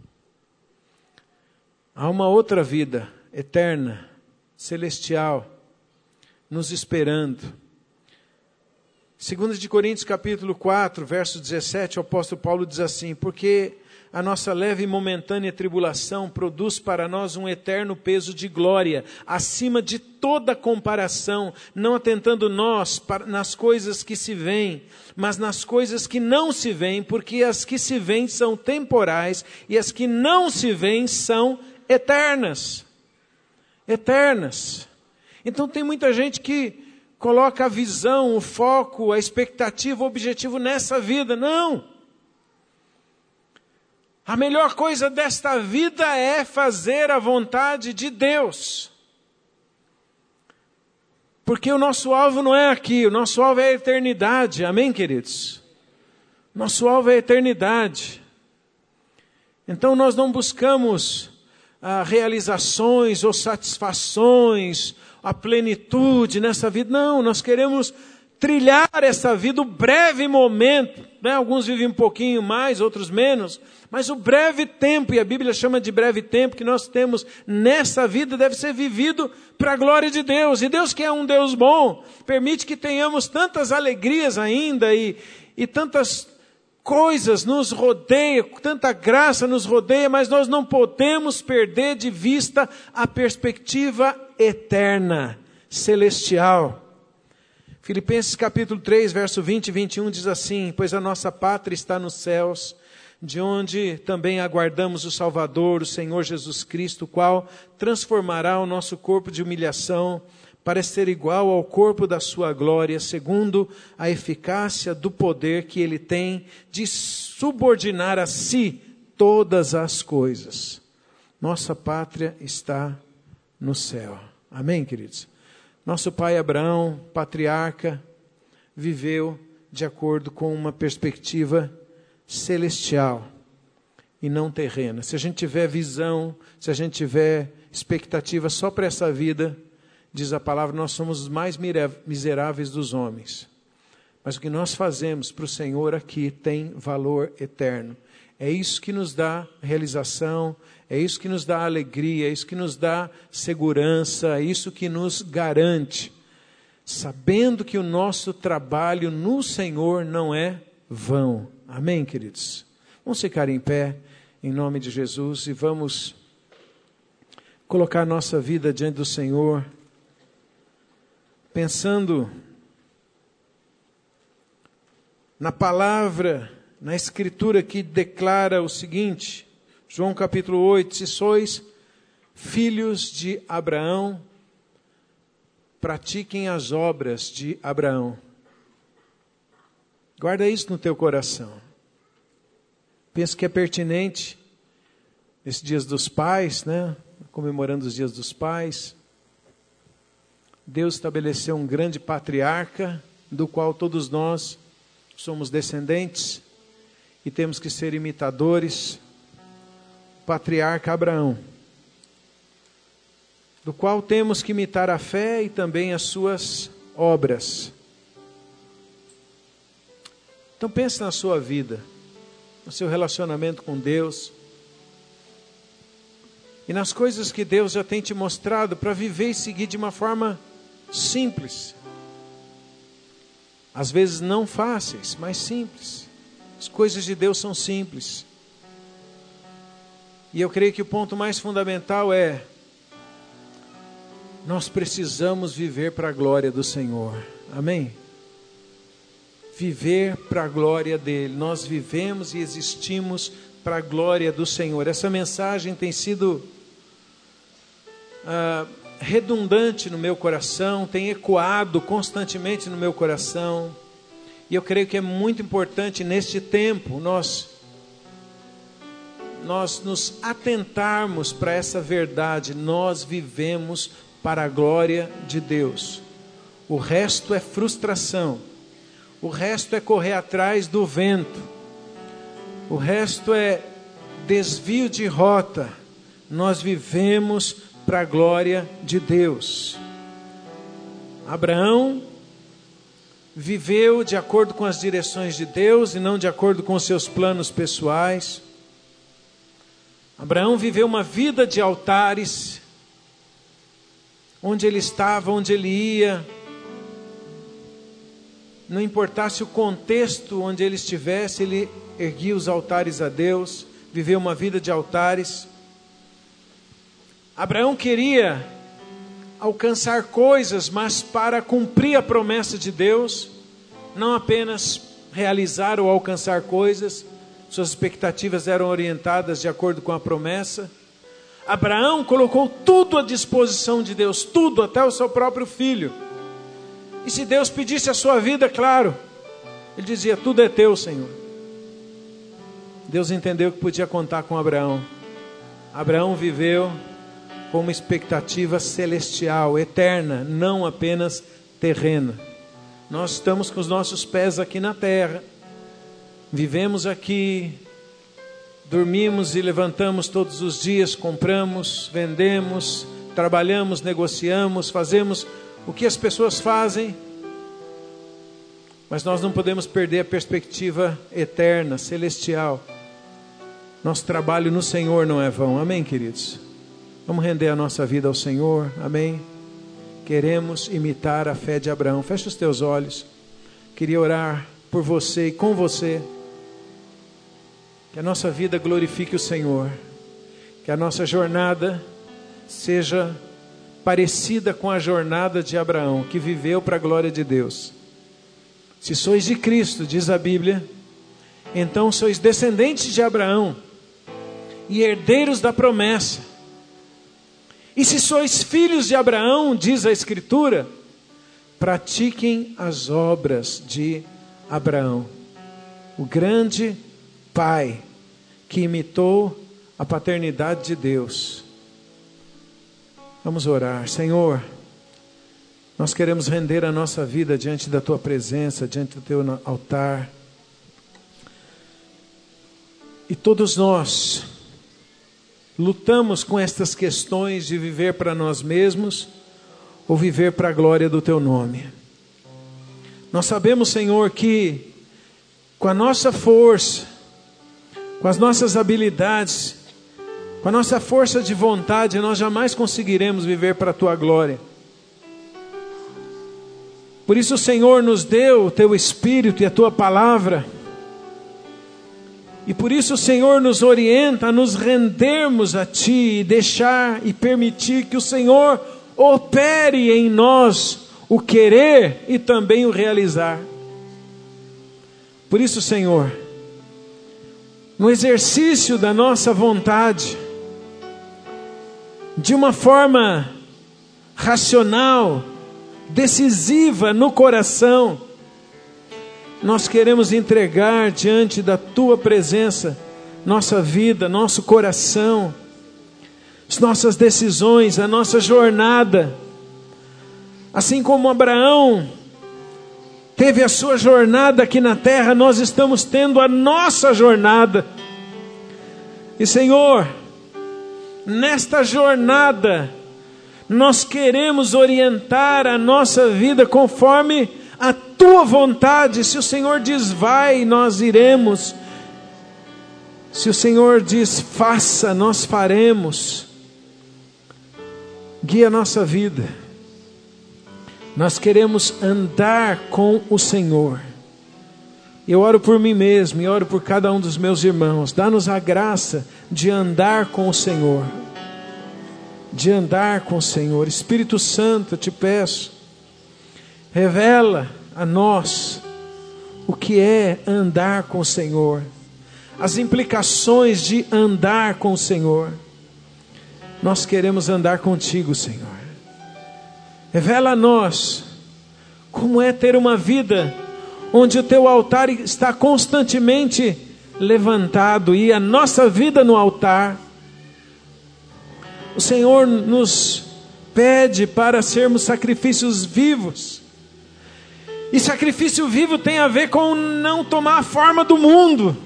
Há uma outra vida eterna, celestial, nos esperando. Segundo de Coríntios capítulo quatro, verso dezessete, o apóstolo Paulo diz assim: porque a nossa leve e momentânea tribulação produz para nós um eterno peso de glória, acima de toda comparação, não atentando nós para, nas coisas que se veem, mas nas coisas que não se veem, porque as que se veem são temporais e as que não se veem são eternas. Eternas. Então tem muita gente que coloca a visão, o foco, a expectativa, o objetivo nessa vida. Não! A melhor coisa desta vida é fazer a vontade de Deus. Porque o nosso alvo não é aqui, o nosso alvo é a eternidade. Amém, queridos? Nosso alvo é a eternidade. Então nós não buscamos ah, realizações ou satisfações, a plenitude nessa vida. Não, nós queremos trilhar essa vida, o breve momento, né? Alguns vivem um pouquinho mais, outros menos, mas o breve tempo, e a Bíblia chama de breve tempo, que nós temos nessa vida, deve ser vivido para a glória de Deus. E Deus, que é um Deus bom, permite que tenhamos tantas alegrias ainda, e, e tantas coisas nos rodeiam, tanta graça nos rodeia, mas nós não podemos perder de vista a perspectiva eterna, celestial. Filipenses capítulo três, verso vinte e vinte e um diz assim: pois a nossa pátria está nos céus, de onde também aguardamos o Salvador, o Senhor Jesus Cristo, o qual transformará o nosso corpo de humilhação para ser igual ao corpo da sua glória, segundo a eficácia do poder que Ele tem de subordinar a si todas as coisas. Nossa pátria está no céu. Amém, queridos? Nosso pai Abraão, patriarca, viveu de acordo com uma perspectiva celestial e não terrena. Se a gente tiver visão, se a gente tiver expectativa só para essa vida, diz a palavra, nós somos os mais miseráveis dos homens. Mas o que nós fazemos para o Senhor aqui tem valor eterno. É isso que nos dá realização, é isso que nos dá alegria, é isso que nos dá segurança, é isso que nos garante, sabendo que o nosso trabalho no Senhor não é vão. Amém, queridos? Vamos ficar em pé, em nome de Jesus, e vamos colocar nossa vida diante do Senhor, pensando na palavra, na Escritura que declara o seguinte, João capítulo oito, se sois filhos de Abraão, pratiquem as obras de Abraão. Guarda isso no teu coração. Penso que é pertinente, nesses dias dos pais, né? Comemorando os dias dos pais, Deus estabeleceu um grande patriarca, do qual todos nós somos descendentes, e temos que ser imitadores, o patriarca Abraão, do qual temos que imitar a fé e também as suas obras. Então pense na sua vida, no seu relacionamento com Deus, e nas coisas que Deus já tem te mostrado para viver e seguir de uma forma simples. Às vezes não fáceis, mas simples. As coisas de Deus são simples. E eu creio que o ponto mais fundamental é: nós precisamos viver para a glória do Senhor. Amém? Viver para a glória dEle. Nós vivemos e existimos para a glória do Senhor. Essa mensagem tem sido ah, redundante no meu coração, tem ecoado constantemente no meu coração. E eu creio que é muito importante neste tempo nós, nós nos atentarmos para essa verdade. Nós vivemos para a glória de Deus. O resto é frustração. O resto é correr atrás do vento. O resto é desvio de rota. Nós vivemos para a glória de Deus. Abraão viveu de acordo com as direções de Deus e não de acordo com os seus planos pessoais. Abraão viveu uma vida de altares, onde ele estava, onde ele ia, não importasse o contexto onde ele estivesse, ele erguia os altares a Deus, viveu uma vida de altares. Abraão queria alcançar coisas, mas para cumprir a promessa de Deus, não apenas realizar ou alcançar coisas, suas expectativas eram orientadas de acordo com a promessa. Abraão colocou tudo à disposição de Deus, tudo, até o seu próprio filho. E se Deus pedisse a sua vida, claro, ele dizia: tudo é teu, Senhor. Deus entendeu que podia contar com Abraão. Abraão viveu com uma expectativa celestial, eterna, não apenas terrena. Nós estamos com os nossos pés aqui na terra, vivemos aqui, dormimos e levantamos todos os dias, compramos, vendemos, trabalhamos, negociamos, fazemos o que as pessoas fazem, mas nós não podemos perder a perspectiva eterna, celestial. Nosso trabalho no Senhor não é vão, amém, queridos? Vamos render a nossa vida ao Senhor, amém? Queremos imitar a fé de Abraão. Feche os teus olhos. Queria orar por você e com você. Que a nossa vida glorifique o Senhor. Que a nossa jornada seja parecida com a jornada de Abraão, que viveu para a glória de Deus. Se sois de Cristo, diz a Bíblia, então sois descendentes de Abraão e herdeiros da promessa. E se sois filhos de Abraão, diz a Escritura, pratiquem as obras de Abraão, o grande pai que imitou a paternidade de Deus. Vamos orar. Senhor, nós queremos render a nossa vida diante da Tua presença, diante do Teu altar. E todos nós lutamos com estas questões de viver para nós mesmos ou viver para a glória do Teu nome. Nós sabemos, Senhor, que com a nossa força, com as nossas habilidades, com a nossa força de vontade, nós jamais conseguiremos viver para a Tua glória. Por isso o Senhor nos deu o Teu Espírito e a Tua Palavra. E por isso o Senhor nos orienta a nos rendermos a Ti e deixar e permitir que o Senhor opere em nós o querer e também o realizar. Por isso, Senhor, no exercício da nossa vontade, de uma forma racional, decisiva no coração, nós queremos entregar diante da Tua presença nossa vida, nosso coração, as nossas decisões, a nossa jornada. Assim como Abraão teve a sua jornada aqui na terra, nós estamos tendo a nossa jornada. E Senhor, nesta jornada, nós queremos orientar a nossa vida conforme a Tua vontade. Se o Senhor diz vai, nós iremos. Se o Senhor diz faça, nós faremos. Guia a nossa vida. Nós queremos andar com o Senhor. Eu oro por mim mesmo e oro por cada um dos meus irmãos. Dá-nos a graça de andar com o Senhor. De andar com o Senhor. Espírito Santo, eu te peço, revela a nós o que é andar com o Senhor, as implicações de andar com o Senhor. Nós queremos andar contigo, Senhor. Revela a nós como é ter uma vida onde o Teu altar está constantemente levantado e a nossa vida no altar. O Senhor nos pede para sermos sacrifícios vivos. E sacrifício vivo tem a ver com não tomar a forma do mundo.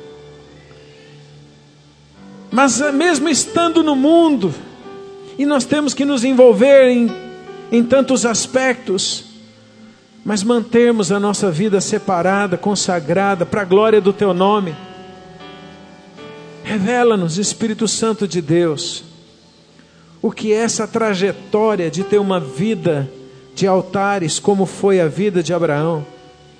Mas mesmo estando no mundo, e nós temos que nos envolver em, em tantos aspectos, mas mantermos a nossa vida separada, consagrada, para a glória do Teu nome. Revela-nos, Espírito Santo de Deus, o que é essa trajetória de ter uma vida de altares, como foi a vida de Abraão.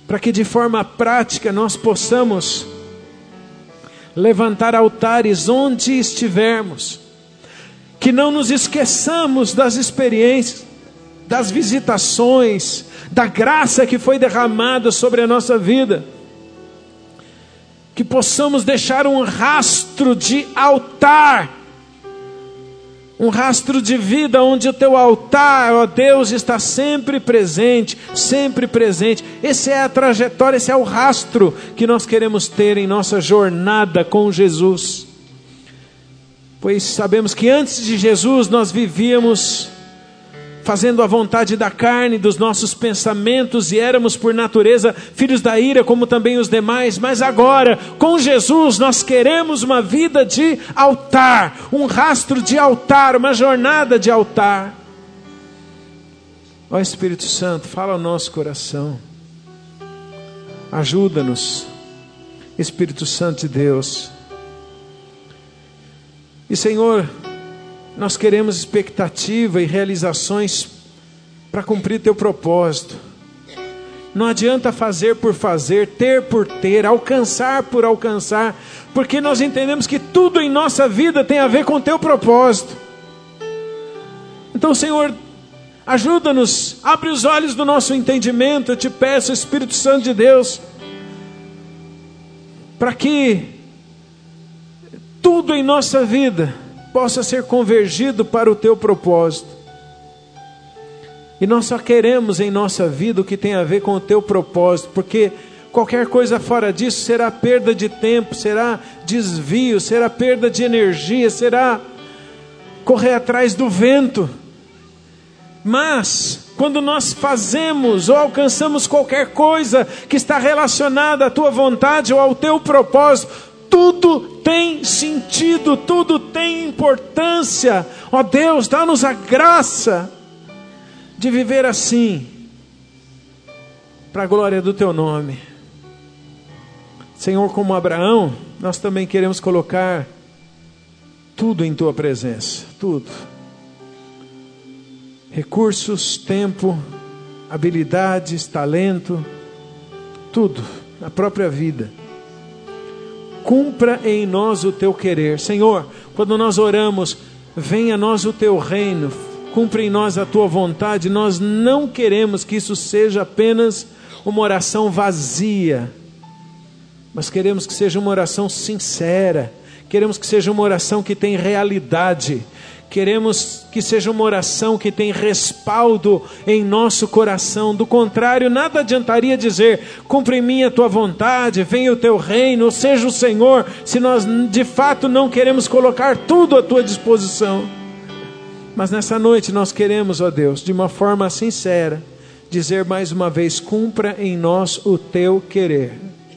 para que de forma prática nós possamos levantar altares onde estivermos, que não nos esqueçamos das experiências, das visitações, da graça que foi derramada sobre a nossa vida, que possamos deixar um rastro de altar, um rastro de vida onde o teu altar, ó Deus, está sempre presente, sempre presente. Essa é a trajetória, esse é o rastro que nós queremos ter em nossa jornada com Jesus. Pois sabemos que antes de Jesus nós vivíamos fazendo a vontade da carne, dos nossos pensamentos, e éramos por natureza filhos da ira, como também os demais. Mas agora, com Jesus, nós queremos uma vida de altar, um rastro de altar, uma jornada de altar. Ó Espírito Santo, fala ao nosso coração, ajuda-nos, Espírito Santo de Deus. E Senhor, nós queremos expectativa e realizações para cumprir teu propósito. Não adianta fazer por fazer, ter por ter, alcançar por alcançar, porque nós entendemos que tudo em nossa vida tem a ver com teu propósito. Então, Senhor, ajuda-nos, abre os olhos do nosso entendimento, eu te peço, Espírito Santo de Deus, para que tudo em nossa vida possa ser convergido para o teu propósito. E nós só queremos em nossa vida o que tem a ver com o teu propósito, porque qualquer coisa fora disso será perda de tempo, será desvio, será perda de energia, será correr atrás do vento. Mas quando nós fazemos ou alcançamos qualquer coisa que está relacionada à tua vontade ou ao teu propósito, tudo tem sentido, tudo tem importância. Ó Deus, dá-nos a graça de viver assim, para a glória do teu nome. Senhor, como Abraão, nós também queremos colocar tudo em tua presença, tudo. Recursos, tempo, habilidades, talento, tudo, a própria vida. Cumpra em nós o teu querer. Senhor, quando nós oramos, venha a nós o teu reino, cumpra em nós a tua vontade, nós não queremos que isso seja apenas uma oração vazia, mas queremos que seja uma oração sincera, queremos que seja uma oração que tem realidade, queremos que seja uma oração que tem respaldo em nosso coração. Do contrário, nada adiantaria dizer, cumpra em mim a tua vontade, venha o teu reino, ou seja o Senhor, se nós de fato não queremos colocar tudo à tua disposição. Mas nessa noite nós queremos, ó Deus, de uma forma sincera, dizer mais uma vez, cumpra em nós o teu querer.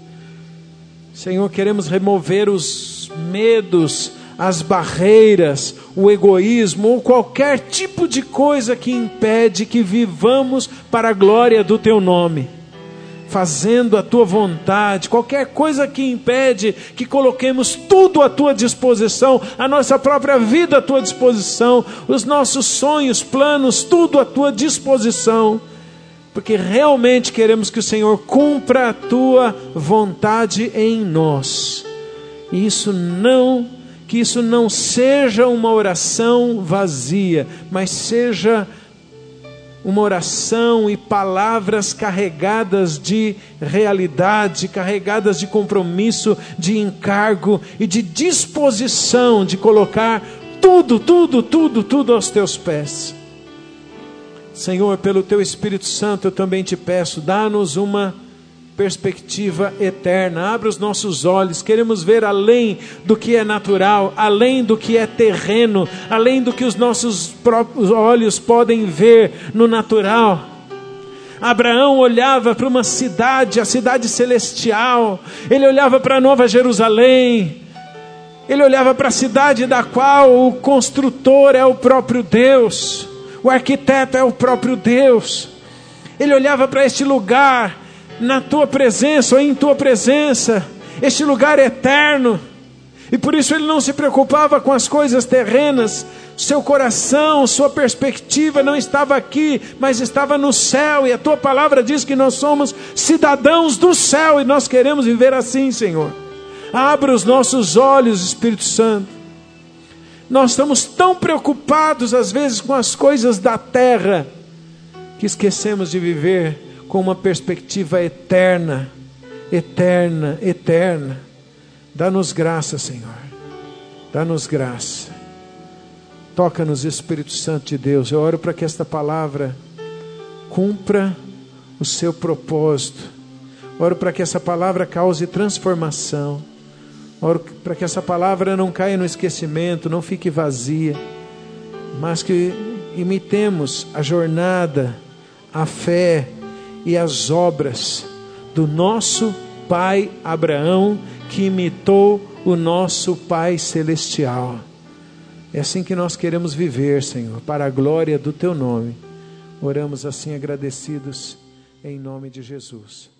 Senhor, queremos remover os medos, as barreiras, o egoísmo ou qualquer tipo de coisa que impede que vivamos para a glória do teu nome, fazendo a tua vontade. Qualquer coisa que impede que coloquemos tudo à tua disposição, a nossa própria vida à tua disposição, os nossos sonhos, planos, tudo à tua disposição, porque realmente queremos que o Senhor cumpra a tua vontade em nós. E isso não Que isso não seja uma oração vazia, mas seja uma oração e palavras carregadas de realidade, carregadas de compromisso, de encargo e de disposição de colocar tudo, tudo, tudo, tudo aos teus pés. Senhor, pelo teu Espírito Santo eu também te peço, dá-nos uma perspectiva eterna, abre os nossos olhos, queremos ver além do que é natural, além do que é terreno, além do que os nossos próprios olhos podem ver no natural. Abraão olhava para uma cidade, a cidade celestial, ele olhava para a Nova Jerusalém, ele olhava para a cidade da qual o construtor é o próprio Deus, o arquiteto é o próprio Deus. Ele olhava para este lugar, na tua presença ou em tua presença, este lugar é eterno, e por isso ele não se preocupava com as coisas terrenas, Seu coração, sua perspectiva não estava aqui, mas estava no céu. E a tua palavra diz que nós somos cidadãos do céu e nós queremos viver assim, Senhor. Abra os nossos olhos, Espírito Santo. Nós estamos tão preocupados às vezes com as coisas da terra, que esquecemos de viver com uma perspectiva eterna, eterna, eterna. Dá-nos graça, Senhor. Dá-nos graça. Toca-nos, Espírito Santo de Deus. Eu oro para que esta palavra cumpra o seu propósito. Oro para que essa palavra cause transformação. Oro para que essa palavra não caia no esquecimento, não fique vazia, mas que imitemos a jornada, a fé e as obras do nosso pai Abraão, que imitou o nosso Pai Celestial. É assim que nós queremos viver, Senhor, para a glória do Teu nome. Oramos assim agradecidos, em nome de Jesus.